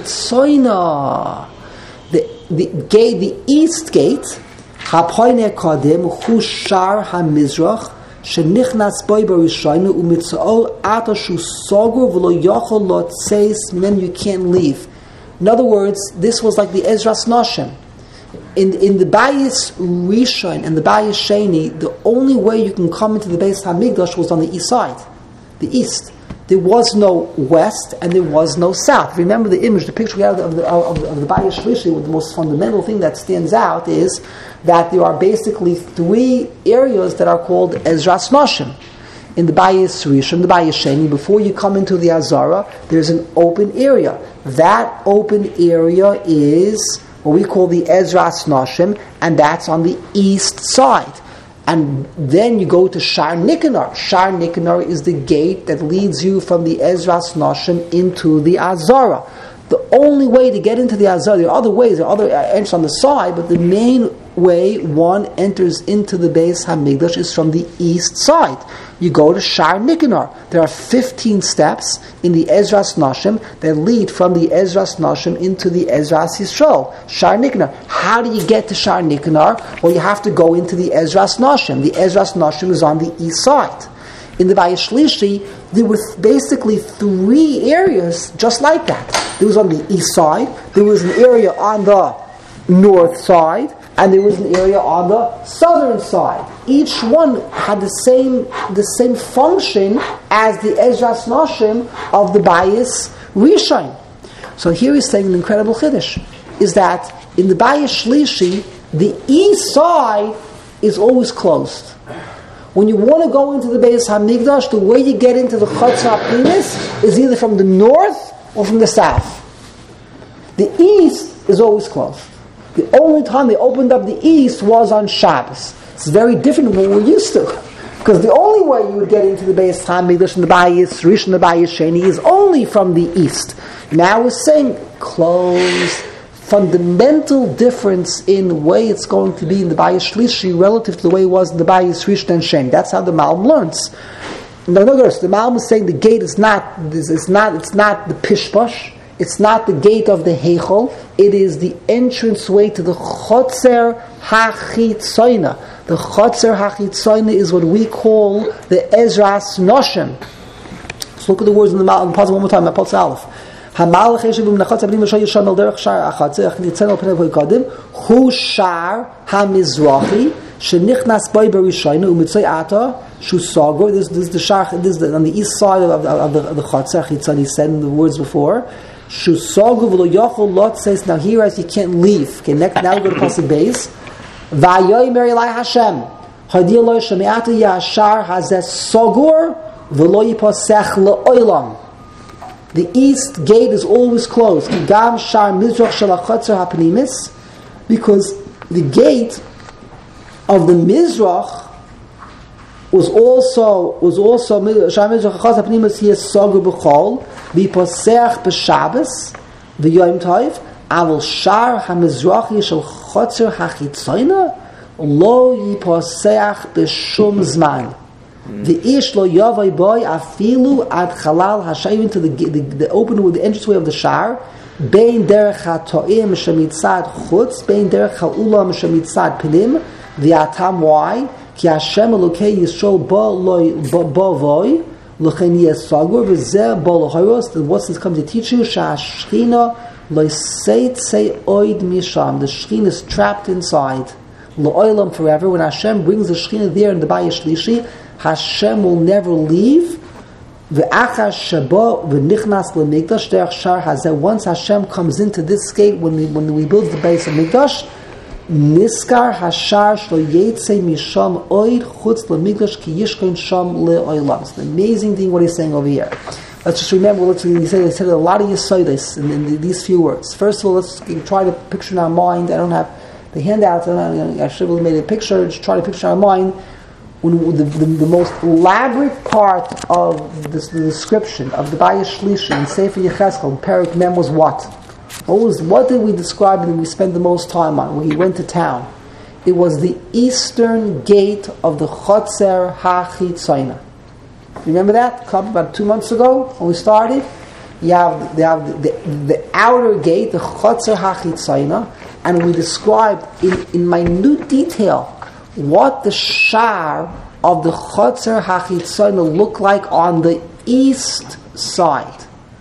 hachitzoyna. The the gate, the east gate, hapoyne kadem hu shar hamizrach shenichnas boy barishaynu umitzol atashu sogur v'lo yachol lot says men you can't leave. In other words, this was like the Ezras Noshim. In in the Bayis Rishon and the Bayis Sheni, the only way you can come into the Beis Hamikdash was on the east side, the east. There was no west and there was no south. Remember the image, the picture we have of the of, of the Bayis Shlishi. The most fundamental thing that stands out is that there are basically three areas that are called Ezras Noshim. In the Bayis Rishon, the Bayis Sheni, before you come into the Azara, there's an open area. That open area is what we call the Ezras Noshim, and that's on the east side. And then you go to Shar Nikanor. Shar Nikanor is the gate that leads you from the Ezras Noshim into the Azara. The only way to get into the Azara, there are other ways, there are other entrances on the side, but the main way one enters into the Beis Hamikdash is from the east side. You go to Shar Nikanor. There are fifteen steps in the Ezras Noshim that lead from the Ezras Noshim into the Ezras Yisrael. Shar Nikanor. How do you get to Shar Nikanor? Well, you have to go into the Ezras Noshim. The Ezras Noshim is on the east side. In the Bayis Shlishi, there were basically three areas just like that. There was on the east side, there was an area on the north side, and there was an area on the southern side. Each one had the same the same function as the Ezras Noshim of the Bayis Rishon. So here he's saying an incredible chiddush, is that in the Bayis Shlishi, the east side is always closed. When you want to go into the Beis Hamikdash, the way you get into the Chatzar HaPnimis is either from the north or from the south. The east is always closed. The only time they opened up the east was on Shabbos. It's very different from what we're used to. Because the only way you would get into the Beis Hamikdash and the Bayis Rishon and the Bayis Sheni is only from the east. Now we're saying closed fundamental difference in the way it's going to be in the Bayis Shlishi relative to the way it was in the Bayis Rishon and Shen. That's how the Malbim learns. No, no, no. The Malbim is saying the gate is not, it's not, it's not the Pishposh. It's not the gate of the Heichel. It is the entrance way to the Chotzer HaChitzoina. The Chotzer HaChitzoina is what we call the Ezras Noshem. So look at the words in the Malbim. Pause one more time. Pause Aleph. Hamalach Yeshiv B'Nachotz Abdim V'Shay Yisham El Derech Shar Achatzer Achnitzen El Pnei V'Kodim Hu Shar HaMizrachi Shenichnas Boi B'Rishayna U'Mitzay Ata Shu Sagor. This is the Shar. This is the, on the east side of, of, of the, of the Chotzer HaChitzoina. He said in the words before. Shu Sagor V'Lo Yochol Lot says now here as you can't leave. Okay, next now we go to Pasuk Beis. Vayomer Elai Hashem Hadir Lo Shemi'ata Yashar Hazeh Sagor V'Lo Yipasech LeOilam. The east gate is always closed. Gam Shar Mizrach Shel HaChotzer HaPnimis, because the gate of the Mizrach was also was also Shar Mizrach HaChotzer HaPnimis here Sagor B'Chol V'Yipasech B'Shabbos V'Yom Tov Aval Shar HaMizrachi Shel Chotzer HaChitzoina Lo Yipasech B'Shum Zman. The ish lo yavai boy afilu ad chalal hashayim to the the, the open with the entranceway of the shar. Bein derech hatoim shemitzad chutz. Bein derech haulam shemitzad pinim. The atam why ki Hashem Elokei Yisrael ba loy ba voy lochen yesagur v'zeh ba lohoros. What's this come to teach you? Shashchina loy seit say oid misham. The shchina is trapped inside. Lo'olam forever. When Hashem brings the shchina there in the Bayis Shlishi, Hashem will never leave. Once Hashem comes into this gate, when we when we build the base of Mikdash, Niskar Hashar Shlo Yetze Misham Oid Chutz LeMikdash Ki Yishkon Sham LeOilam. It's an amazing thing what he's saying over here. Let's just remember. Let's he said, he said a lot of Yesodis in, in these few words. First of all, let's try to picture in our mind. I don't have the handouts. I should have made a picture. Just try to picture in our mind. When the, the, the most elaborate part of this, the description of the Bayis Shlishi and Sefer Yechezkel, Perek Mem, was what? What was what did we describe and we spent the most time on when he went to town? It was the eastern gate of the Chotzer HaChitzoina. Remember that? About two months ago when we started? You have, they have the, the, the outer gate, the Chotzer HaChitzoina, and we described in, in minute detail what the shar of the Chotzer HaChitzoina looked like on the east side,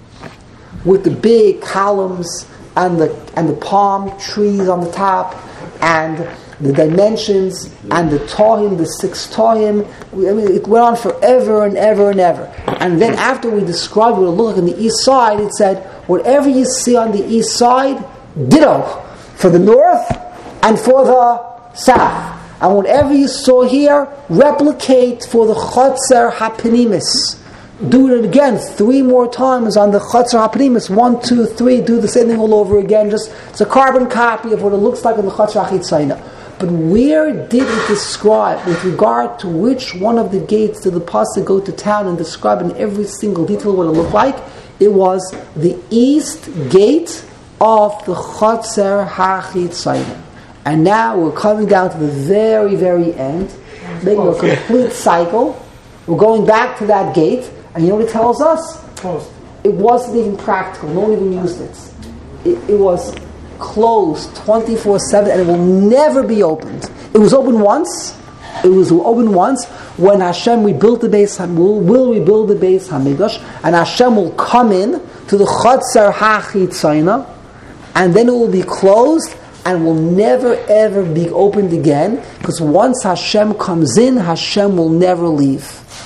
with the big columns and the and the palm trees on the top, and the dimensions and the tohim, the six tohim. I mean, it went on forever and ever and ever. And then after we described what it looked like on the east side, it said, whatever you see on the east side, ditto for the north and for the south. And whatever you saw here, replicate for the Chotzer HaPnimis. Do it again three more times on the Chotzer HaPnimis. One, two, three. Do the same thing all over again. Just it's a carbon copy of what it looks like in the Chotzer HaChitzoina. But where did it describe, with regard to which one of the gates did the pasuk go to town and describe in every single detail what it looked like? It was the east gate of the Chotzer HaChitzoina. And now we're coming down to the very, very end, making a complete cycle. We're going back to that gate, and you know what it tells us? Closed. It wasn't even practical. No one even used it. It, it was closed twenty-four seven, and it will never be opened. It was open once. It was open once when Hashem rebuilt the base. Will, will rebuild the base Hamikdash, and Hashem will come in to the Chotzer HaChitzoina, and then it will be closed and will never ever be opened again, because once Hashem comes in, Hashem will never leave.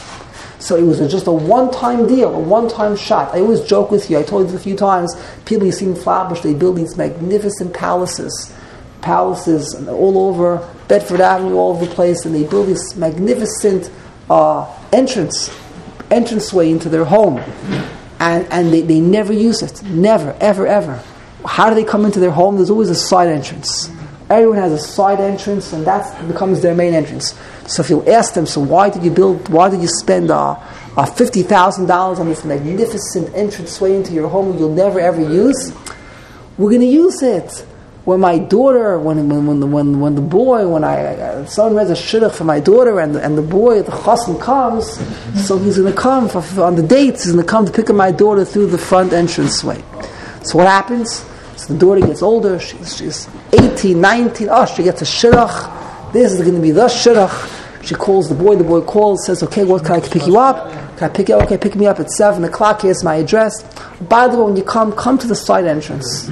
So it was a, just a one-time deal, a one-time shot. I always joke with you, I told you this a few times, people you see in Flatbush, they build these magnificent palaces, palaces all over Bedford Avenue, all over the place, and they build this magnificent uh, entrance, entranceway into their home. And, and they, they never use it, never, ever, ever. How do they come into their home? There's always a side entrance. Everyone has a side entrance, and that becomes their main entrance. So if you ask them, so why did you build, why did you spend uh, uh, fifty thousand dollars on this magnificent entranceway into your home you'll never ever use? We're going to use it. when my daughter, when when when the, when, when the boy, when I uh, someone reads a shidduch for my daughter, and the, and the boy, the chassan comes, so he's going to come for, for, on the dates. He's going to come to pick up my daughter through the front entranceway. So what happens? So the daughter gets older. She's, she's eighteen, nineteen. Oh, she gets a shidduch. This is going to be the shidduch. She calls the boy. The boy calls, says, "Okay, what can I pick you up? Can I pick you up? Okay, pick me up at seven o'clock. Here's my address. By the way, when you come, come to the side entrance."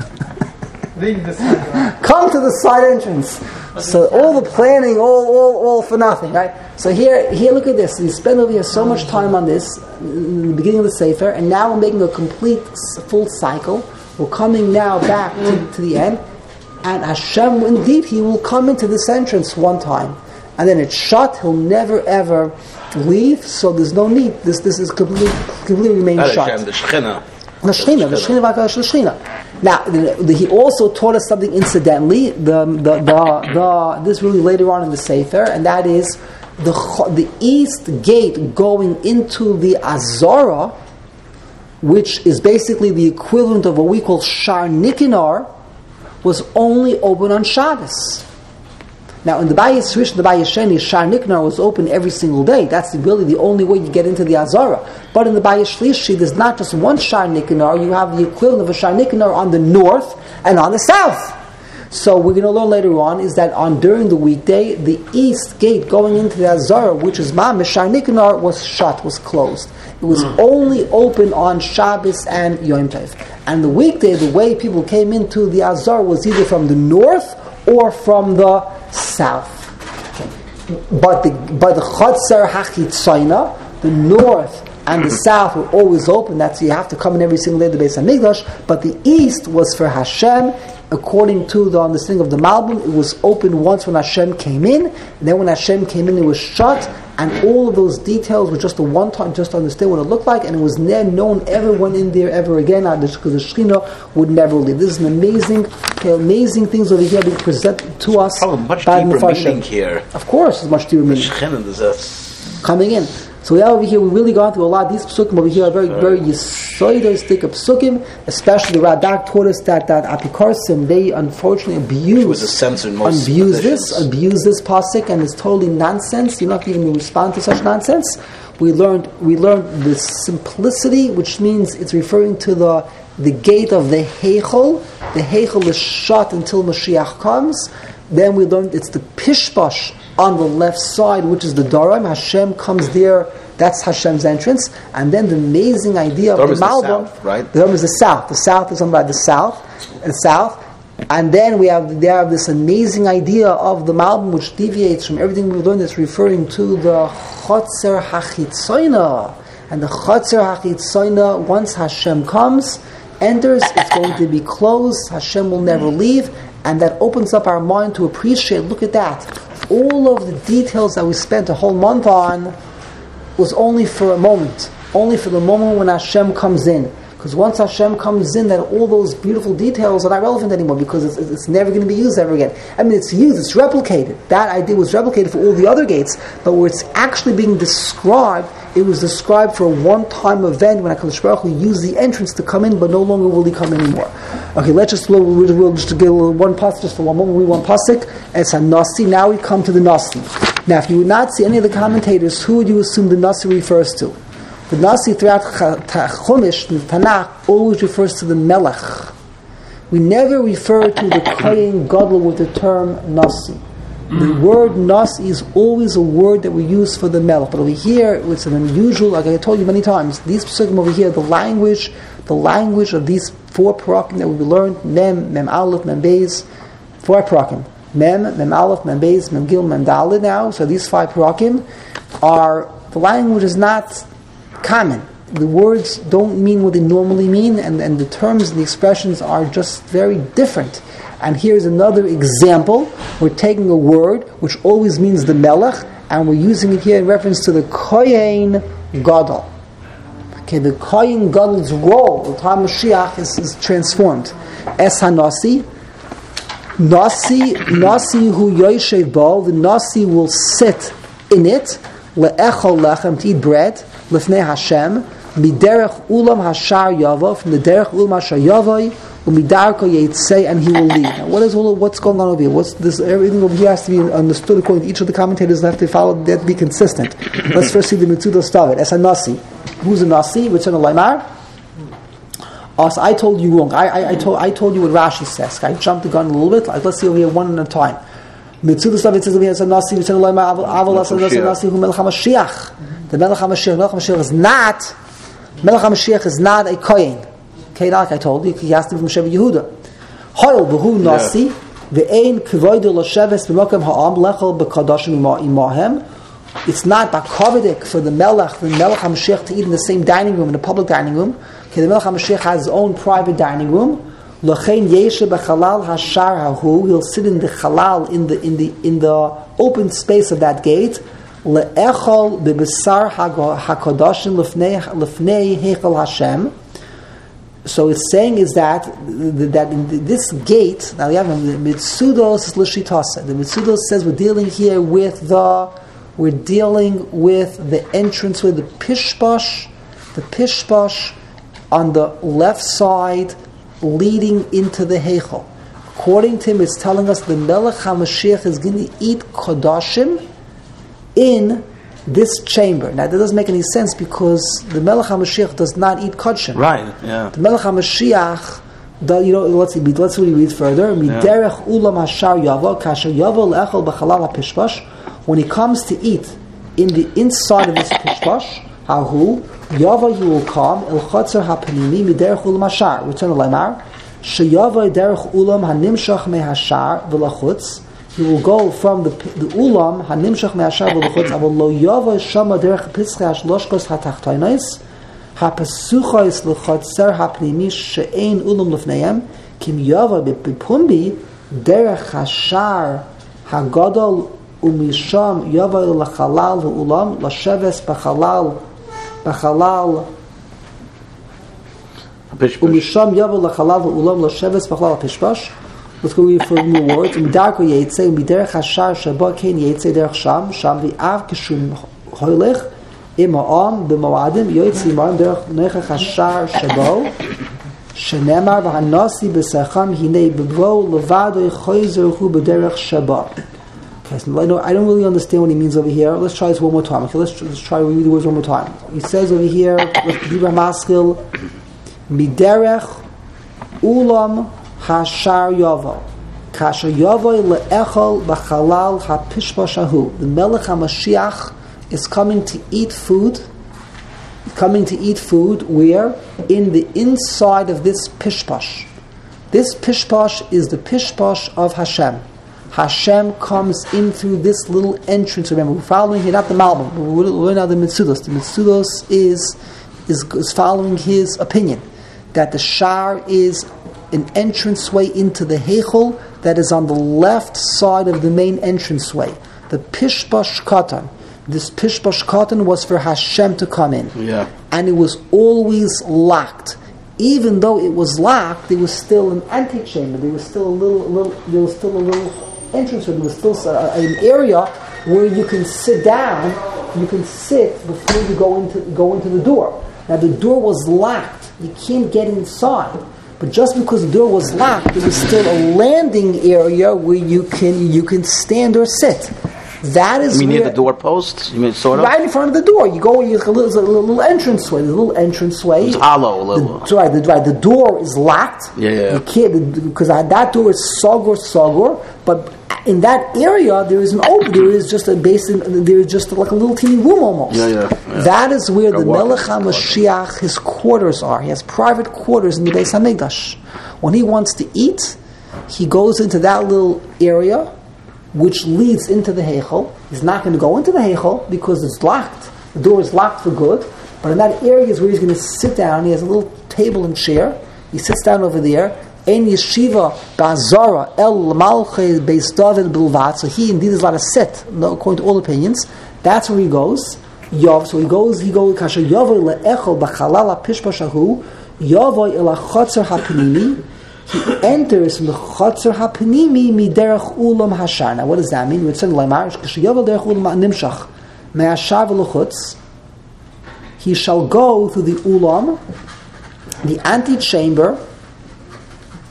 Come to the side entrance. So all the planning, all, all, all for nothing, right? So here, here, look at this. We spend over here so much time on this in the beginning of the Sefer, and now we're making a complete full cycle. We're coming now back to, to the end, and Hashem, indeed, He will come into this entrance one time, and then it's shut. He'll never ever leave. So there's no need. This this is completely completely remain shut. Hashem, the Shechina. The Shechina, the Shechina, the Shechina. Now, the, the, he also taught us something incidentally. The, the, the, the, this really later on in the Sefer, and that is the the east gate going into the Azara, which is basically the equivalent of what we call Shar Nikinar, was only open on Shabbos. Now, in the Bayis Rish, the Bayis Sheni, Shar Nikinar was open every single day. That's really the only way you get into the Azara. But in the Bayis Shlishi, there's not just one Shar Nikinar, you have the equivalent of a Shar Nikinar on the north and on the south. So we're going to learn later on is that on during the weekday, the east gate going into the Azara, which is Mamish Shar Nikinar, was shut, was closed. It was mm. only open on Shabbos and Yom Tov. And the weekday, the way people came into the Azara was either from the north or from the south. Okay. But the but the Chotzer HaChitzayna, the north and the south were always open. That's you have to come in every single day to the Beis HaMikdash. But the east was for Hashem. According to the understanding of the Malbim, it was open once when Hashem came in, and then when Hashem came in, it was shut, and all of those details were just a one time, just to understand what it looked like, and it was never known ever went in there ever again, because the Shekhinah would never leave. This is an amazing, okay, amazing things over here being presented to us. Oh, much deeper meaning here. Of course, it's much deeper meaning. Coming in. So yeah, over here we really gone through a lot. These psukim over here are very, very yisoidistic psukim. Especially the Radak taught us that that Apikorsim, they unfortunately abuse, was a censor in most abuse this, abuse this pasuk, and it's totally nonsense. You're not even going to respond to such nonsense. We learned, we learned the simplicity, which means it's referring to the the gate of the Heichel. The Heichel is shut until Mashiach comes. Then we learned it's the Pishpash on the left side, which is the Daram. Hashem comes there. That's Hashem's entrance. And then the amazing idea of the Malbim, right? The Daram is the south. The south is on by the south, the south. And then we have they have this amazing idea of the Malbim, which deviates from everything we've learned. It's referring to the Chotzer HaChitzayna. And the Chotzer HaChitzayna, once Hashem comes, enters, it's going to be closed. Hashem will never leave. And that opens up our mind to appreciate, look at that. All of the details that we spent a whole month on was only for a moment. Only for the moment when Hashem comes in. Because once Hashem comes in, then all those beautiful details are not relevant anymore, because it's, it's never going to be used ever again. I mean, it's used, it's replicated. That idea was replicated for all the other gates, but where it's actually being described, it was described for a one-time event when HaKadosh Baruch Hu used the entrance to come in, but no longer will he come anymore. Okay, let's just we'll, we'll just get one pasuk just for one moment. We want pasuk. It's a nasi. Now we come to the nasi. Now, if you would not see any of the commentators, who would you assume the nasi refers to? The nasi throughout Chumash, the Tanakh, always refers to the melech. We never refer to the Kohen Gadol with the term nasi. The word nasi is always a word that we use for the melech. But over here, it's an unusual, like I told you many times, these psukim over here, the language, the language of these four parakim that we learned, Mem, Mem Aleph, Mem Beis, four parakim. Mem, Mem Aleph, Mem Beis, Mem Gil, Mem Dalet now. So these five parakim are, the language is not common. The words don't mean what they normally mean, and, and the terms and the expressions are just very different. And here's another example. We're taking a word which always means the melech, and we're using it here in reference to the Kohen Gadol. Okay, the Kohen Gadol's role, the time of Mashiach, is, is transformed. Es HaNasi, Nasi, Nasi hu Yoshev Bo, the Nasi will sit in it, le'echol lechem, to eat bread, lefnei Hashem, miderech ulam hashar yavo, from the derech ulam hashar yavoi, umidarko yeitzei, and he will leave. Now, what is all? What's going on over here? What's this? Everything over here has to be understood according to each of the commentators. Have to follow that to be consistent. Let's first see the Mitzudos David. As a nasi, who's a nasi? Return a laimar. Also, I told you wrong. I, I, I told I told you what Rashi says. I jumped the gun a little bit. Like, let's see over here one at a time. Mitzudos David says over here as a nasi. Return a laimar. Aval as a nasi who Melech HaMashiach. The Melech HaMashiach. Melech HaMashiach is not. Melech HaMashiach is not a kohen. Okay, like I told you, he has to be from Sheva Yehuda. Hoil b'hu nasi ve'ein kvoidu l'sheves b'mokem ha'am lechol b'kadoshim imahem. It's not b'kovedik for the Melech, the Melech HaMashiach to eat in the same dining room, in the public dining room. Okay, the Melech HaMashiach has his own private dining room. L'chein yeshe b'chalal hashar hahu. He'll sit in the chalal, in the in the in the open space of that gate. Le'echol b'besar hakadoshim lefnei lefnei heichal Hashem. So it's saying is that that in this gate, now we have the Mitzudos L'shitasa. The Mitzudos says we're dealing here with the we're dealing with the entrance with the pishposh, the pishposh on the left side leading into the heichal. According to him, it's telling us the Melech HaMashiach is going to eat kodashim in this chamber. Now that doesn't make any sense because the Melech HaMashiach does not eat kodshim. Right, yeah. The Melech HaMashiach, the, you know, let's see, let's see, read further. Miderech ulam hashar yavo, kasher yavo le'echol b'chalal ha'pishpash. When he comes to eat in the inside of this pishpash, hahu, yavo he will come, el chotzer ha'panimi, miderech ulam hashar. Return to Laimar. Sheyavo derech ulam hanimshach mehashar v'lachutz. He will go from the, the ulam hanimshach me'ashav v'luchutz avol lo yavo shama derech pitzchei hashloshkos hatachtonos hapasuchos l'chotzer hapnimi she'ein ulam lefneihem kim yavo b'pumbi derech hashar hagadol umisham yavo l'chalal v'ulam l'sheves b'chalal b'chalal umisham yavo l'chalal v'ulam l'sheves b'chalal pishpash. Let's go read for more words. Midarko yetze, miderech hashar shaba kein yetze derech sham, sham v'av kishum hoylech, im ha'am b'moadim, yetze imarim derech nechach hashar shabo, shenemar v'hanasi b'secham hinei b'bo levado choyzer hu b'derech shaba. Okay, so I don't, I don't really understand what he means over here. Let's try this one more time. Okay, let's, let's try to read the words one more time. He says over here, let's be maskil, miderech ulam hashar yavo kasher yavo le'echol b'chalal ha'pishpashahu. The Melech HaMashiach is coming to eat food, coming to eat food where? In the inside of this pishpash. This pishpash is the pishpash of Hashem. Hashem comes in through this little entrance. Remember, we're following here, not the Malbim, but we're learning now the Mitzudos. The Mitzudos is, is, is following his opinion that the shar is an entranceway into the heichal that is on the left side of the main entranceway. The pishpash katan. This pishpash katan was for Hashem to come in, yeah, and it was always locked. Even though it was locked, there was still an antechamber. There was still a little, a little there was still a little entrance. There was still an area where you can sit down. You can sit before you go into go into the door. Now the door was locked. You can't get inside. But just because the door was locked, there was still a landing area where you can you can stand or sit. That is. You mean where, near the doorpost? You mean sort of right in front of the door. You go. You a little, there's a little, little entranceway. There's a little entranceway. It's hollow. A little. The, right, the, right. The door is locked. Yeah, yeah. You can't because that door is sogor sogor. But in that area, there is an open. There is just a basin. There is just like a little teeny room almost. Yeah, yeah. yeah. That is where Go the walk. Melech HaMashiach, his quarters are. He has private quarters in the Beis Hamikdash. When he wants to eat, he goes into that little area, which leads into the heichal. He's not going to go into the heichal because it's locked. The door is locked for good. But in that area is where he's going to sit down. He has a little table and chair. He sits down over there. Ein yeshiva ba'azara el malchei beis David bilvat. So he indeed is allowed to sit, according to all opinions. That's where he goes. Yov. So he goes. He goes. Kasher yavo le'echol b'chalal ha'pishpashahu. Yavo el ha'chotzer ha'panimi. He enters from the chotzer ha'panimi miderech ulam hashar. Now, what does that mean? It's in Laimar. Kasher yavo derech ulam nimshach me'ashav v'luchutz. He shall go through the ulam, the antechamber,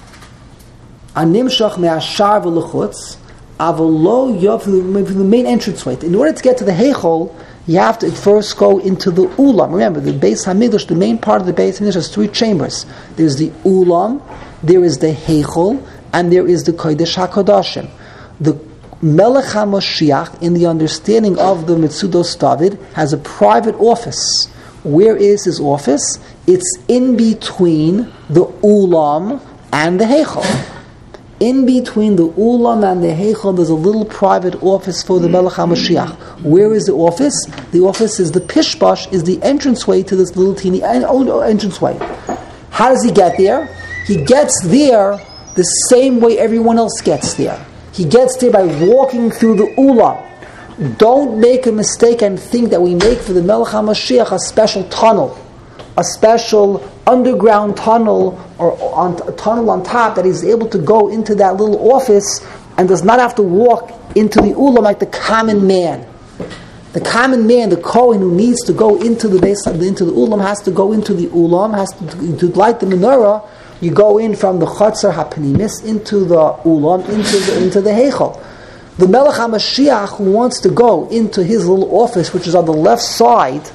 Animshach me'ashar v'lechutz, avolo yov from the main entranceway. In order to get to the Heichol, you have to first go into the Ulam. Remember, the Beis Hamikdash, the main part of the Beis Hamikdash has three chambers. There's the Ulam, there is the Heichol, and there is the Kodesh HaKodashim. The Melech HaMoshiach, in the understanding of the Metzudos David, has a private office. Where is his office? It's in between the Ulam and the Heichol. In between the Ulam and the Heichal, there's a little private office for the Melech HaMashiach. Where is the office? The office is the Pishbash, is the entranceway to this little teeny entranceway. How does he get there? He gets there the same way everyone else gets there. He gets there by walking through the Ulam. Don't make a mistake and think that we make for the Melech HaMashiach a special tunnel, a special underground tunnel or on, a tunnel on top that he's able to go into that little office and does not have to walk into the ulam like the common man. The common man, the Kohen who needs to go into the base, into the ulam, has to go into the ulam, has to, to light the menorah. You go in from the Chatzar HaPnimis into the ulam, into the into the Heichal. The Melech HaMashiach who wants to go into his little office, which is on the left side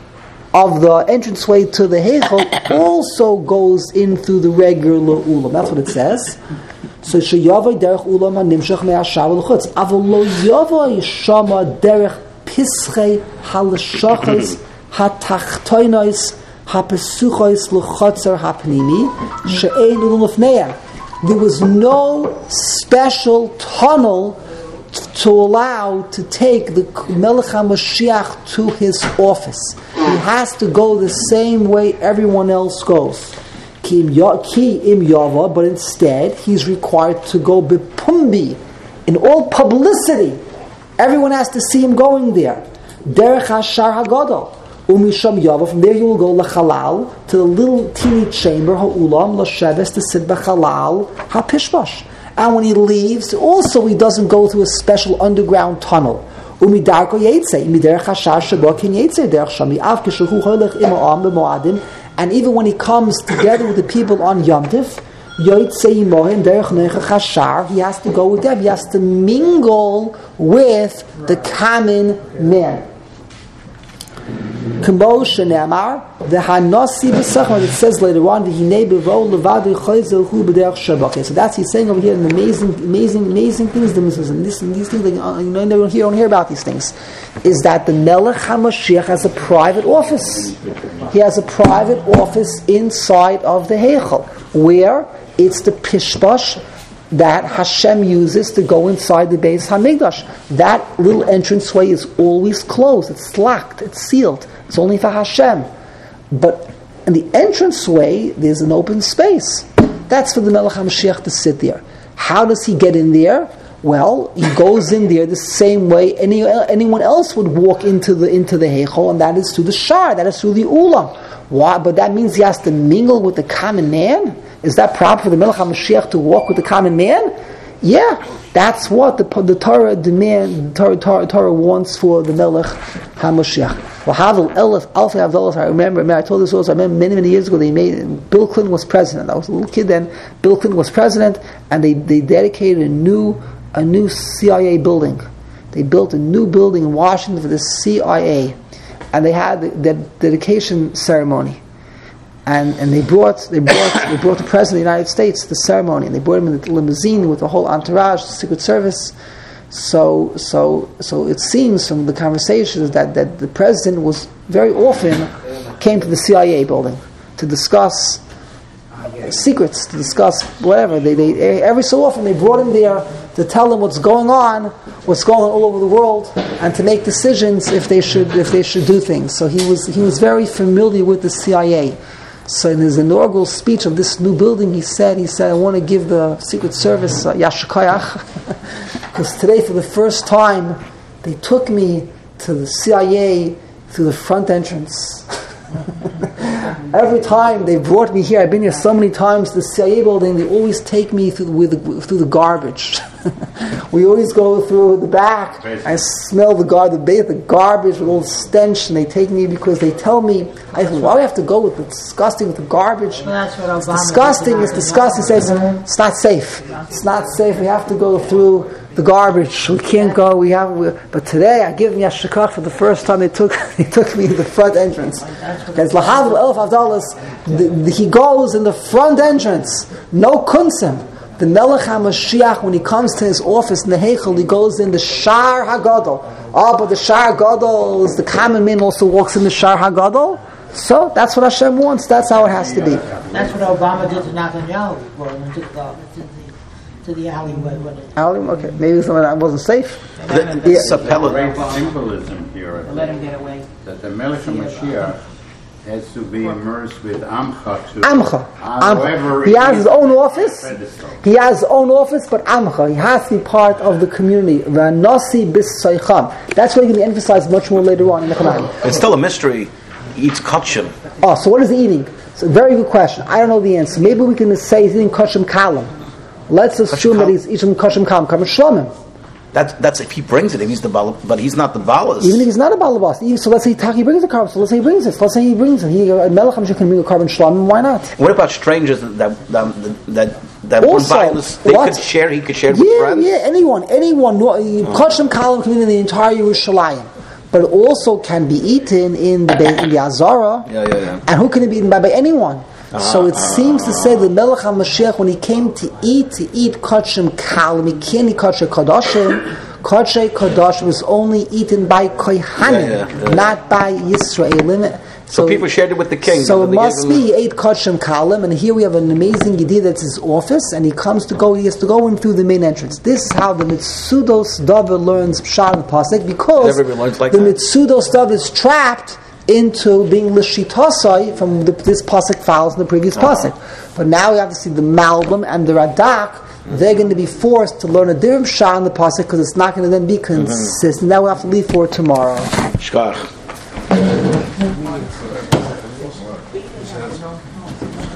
of the entranceway to the Heichal, also goes in through the regular ulam. That's what it says. So sheyavay derech ulam hanimshach me'ashav l'chutz. Avol lo yavay shama derech pischei halashachos hatachtoinos hapesuchos l'chutzer hapnimi she'ein ulufneya. There was no special tunnel to allow to take the Melech HaMashiach to his office. He has to go the same way everyone else goes. Ki im yava, but instead he's required to go bepumbi, in all publicity. Everyone has to see him going there. Derech hashar hagadol. Umisham yava, from there he will go lachalal, to the little teeny chamber, ha'ulam, l'sheves, to sit b'chalal, ha'pishvash. And when he leaves, also he doesn't go through a special underground tunnel. And even when he comes together with the people on Yom Tif, he has to go with them. He has to mingle with the common man. Commotion Amar, the Hanasi B'Sachar, it says later on, okay, so that's he's saying over here an amazing, amazing, amazing things. And these, these things, you know, you don't hear, don't hear about these things. Is that the Melech HaMashiach has a private office. He has a private office inside of the Heichal, where it's the Pishbash that Hashem uses to go inside the Beis Hamikdash. That little entranceway is always closed. It's locked. It's sealed. It's only for Hashem. But in the entranceway, there's an open space. That's for the Melech HaMashiach to sit there. How does he get in there? Well, he goes in there the same way any, anyone else would walk into the into the Heichal, and that is through the Shar, that is through the Ulam. Why? But that means he has to mingle with the common man? Is that proper for the Melech HaMashiach to walk with the common man? Yeah, that's what the, the Torah demand, the Torah, Torah, Torah wants for the Melech HaMashiach. Well, Havel Elif, Alfei Avdelos, I remember, I, mean, I told this also, I remember many, many years ago, they made, Bill Clinton was president. I was a little kid then. Bill Clinton was president, and they, they dedicated a new, a new C I A building. They built a new building in Washington for the C I A, and they had the, the dedication ceremony. And and they brought they brought they brought the president of the United States to the ceremony, and they brought him in the limousine with the whole entourage, the Secret Service. So so so it seems from the conversations that, that the president was very often came to the C I A building to discuss secrets, to discuss whatever. They they every so often they brought him there to tell him what's going on, what's going on all over the world, and to make decisions if they should if they should do things. So he was he was very familiar with the C I A. So in his inaugural speech of this new building, he said, he said, I want to give the Secret Service uh, Yashikayach, because today, for the first time, they took me to the C I A through the front entrance. Every time they brought me here, I've been here so many times, the C I A building, they always take me through the, with the, through the garbage. we always go through the back. I smell the gar- the, ba- the garbage with all the stench, and they take me because they tell me, I think, why do we have to go with the disgusting with the garbage? Well, that's what It's Obama disgusting, did it's tonight. disgusting. He says, it's not safe. It's not safe. We have to go through the garbage. We can't go. We have. We, but today, I give them yashikach for the first time. They took they took me to the front entrance. There's lahavul elf avdalas. He goes in the front entrance. No kunsim. The Melech HaMashiach, when he comes to his office in the Heichel, he goes in the Shar HaGadol. Oh, but the Shar HaGadol is the common man also walks in the Shar HaGadol. So that's what Hashem wants. That's how it has to be. That's what Obama did to Netanyahu before he went to the, to the, to the alleyway. When it, Alim, okay, maybe some of that wasn't safe. let, him, Yeah. Sapella. Great symbolism here, I let him think, get away. that the Melech HaMashiach has to be immersed with Amcha too. Amcha. However, Amcha. He it has is his own office. pedestal. He has his own office, but Amcha. He has to be part of the community. V'nasi bis soicham. That's what going to be emphasized much more later on in the Quran. It's still a mystery. He eats kachim. Oh, so what is he eating? It's a very good question. I don't know the answer. Maybe we can say he's eating kashim kalam. Let's assume that he's eating kashim kalam, kashim shlomim. That's that's if he brings it. If he's the bal, but he's not the balas. Even if he's not a balabas. Even- So let's say Taki brings the carbon. So let's say he brings it. Let's say he brings it. He uh, Melech HaMashiach can bring a carbon shlomim. Why not? What about strangers that that that that Also, one violence they what? could share? He could share it with Yeah, friends. yeah, anyone, anyone. No, Kashim Kalam can be in the entire Yerushalayim, but it also can be eaten in the Beit- in the Azara. Yeah, yeah, yeah. And who can it be eaten by? By anyone. So it seems to say that Melech HaMashiach, when he came to eat, to eat Kashim Kalam, he can't eat Kashim Kadashim. Kashim Kadashim was only eaten by Kohanim, Yeah, yeah, yeah. not by Yisraelim. So people shared it with the king. So it They must gave be him- he ate Kachim Kalim, and here we have an amazing Yedid that's his office, and he comes to go, he has to go in through the main entrance. This is how the Mitsudos Davar learns Pshat and Pasek, because Everybody learns like the that. Mitsudos Davar is trapped into being Lishitosai from the, this Pasek follows in the previous Pasek. But now we have to see the Malbim and the Radak. They're going to be forced to learn a different Pshat in the Pasek because it's not going to then be consistent. Now we have to leave for tomorrow. Shkach.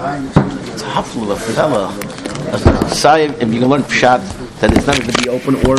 It's hafla fella. Say if you can learn pshat that it's not going to be open or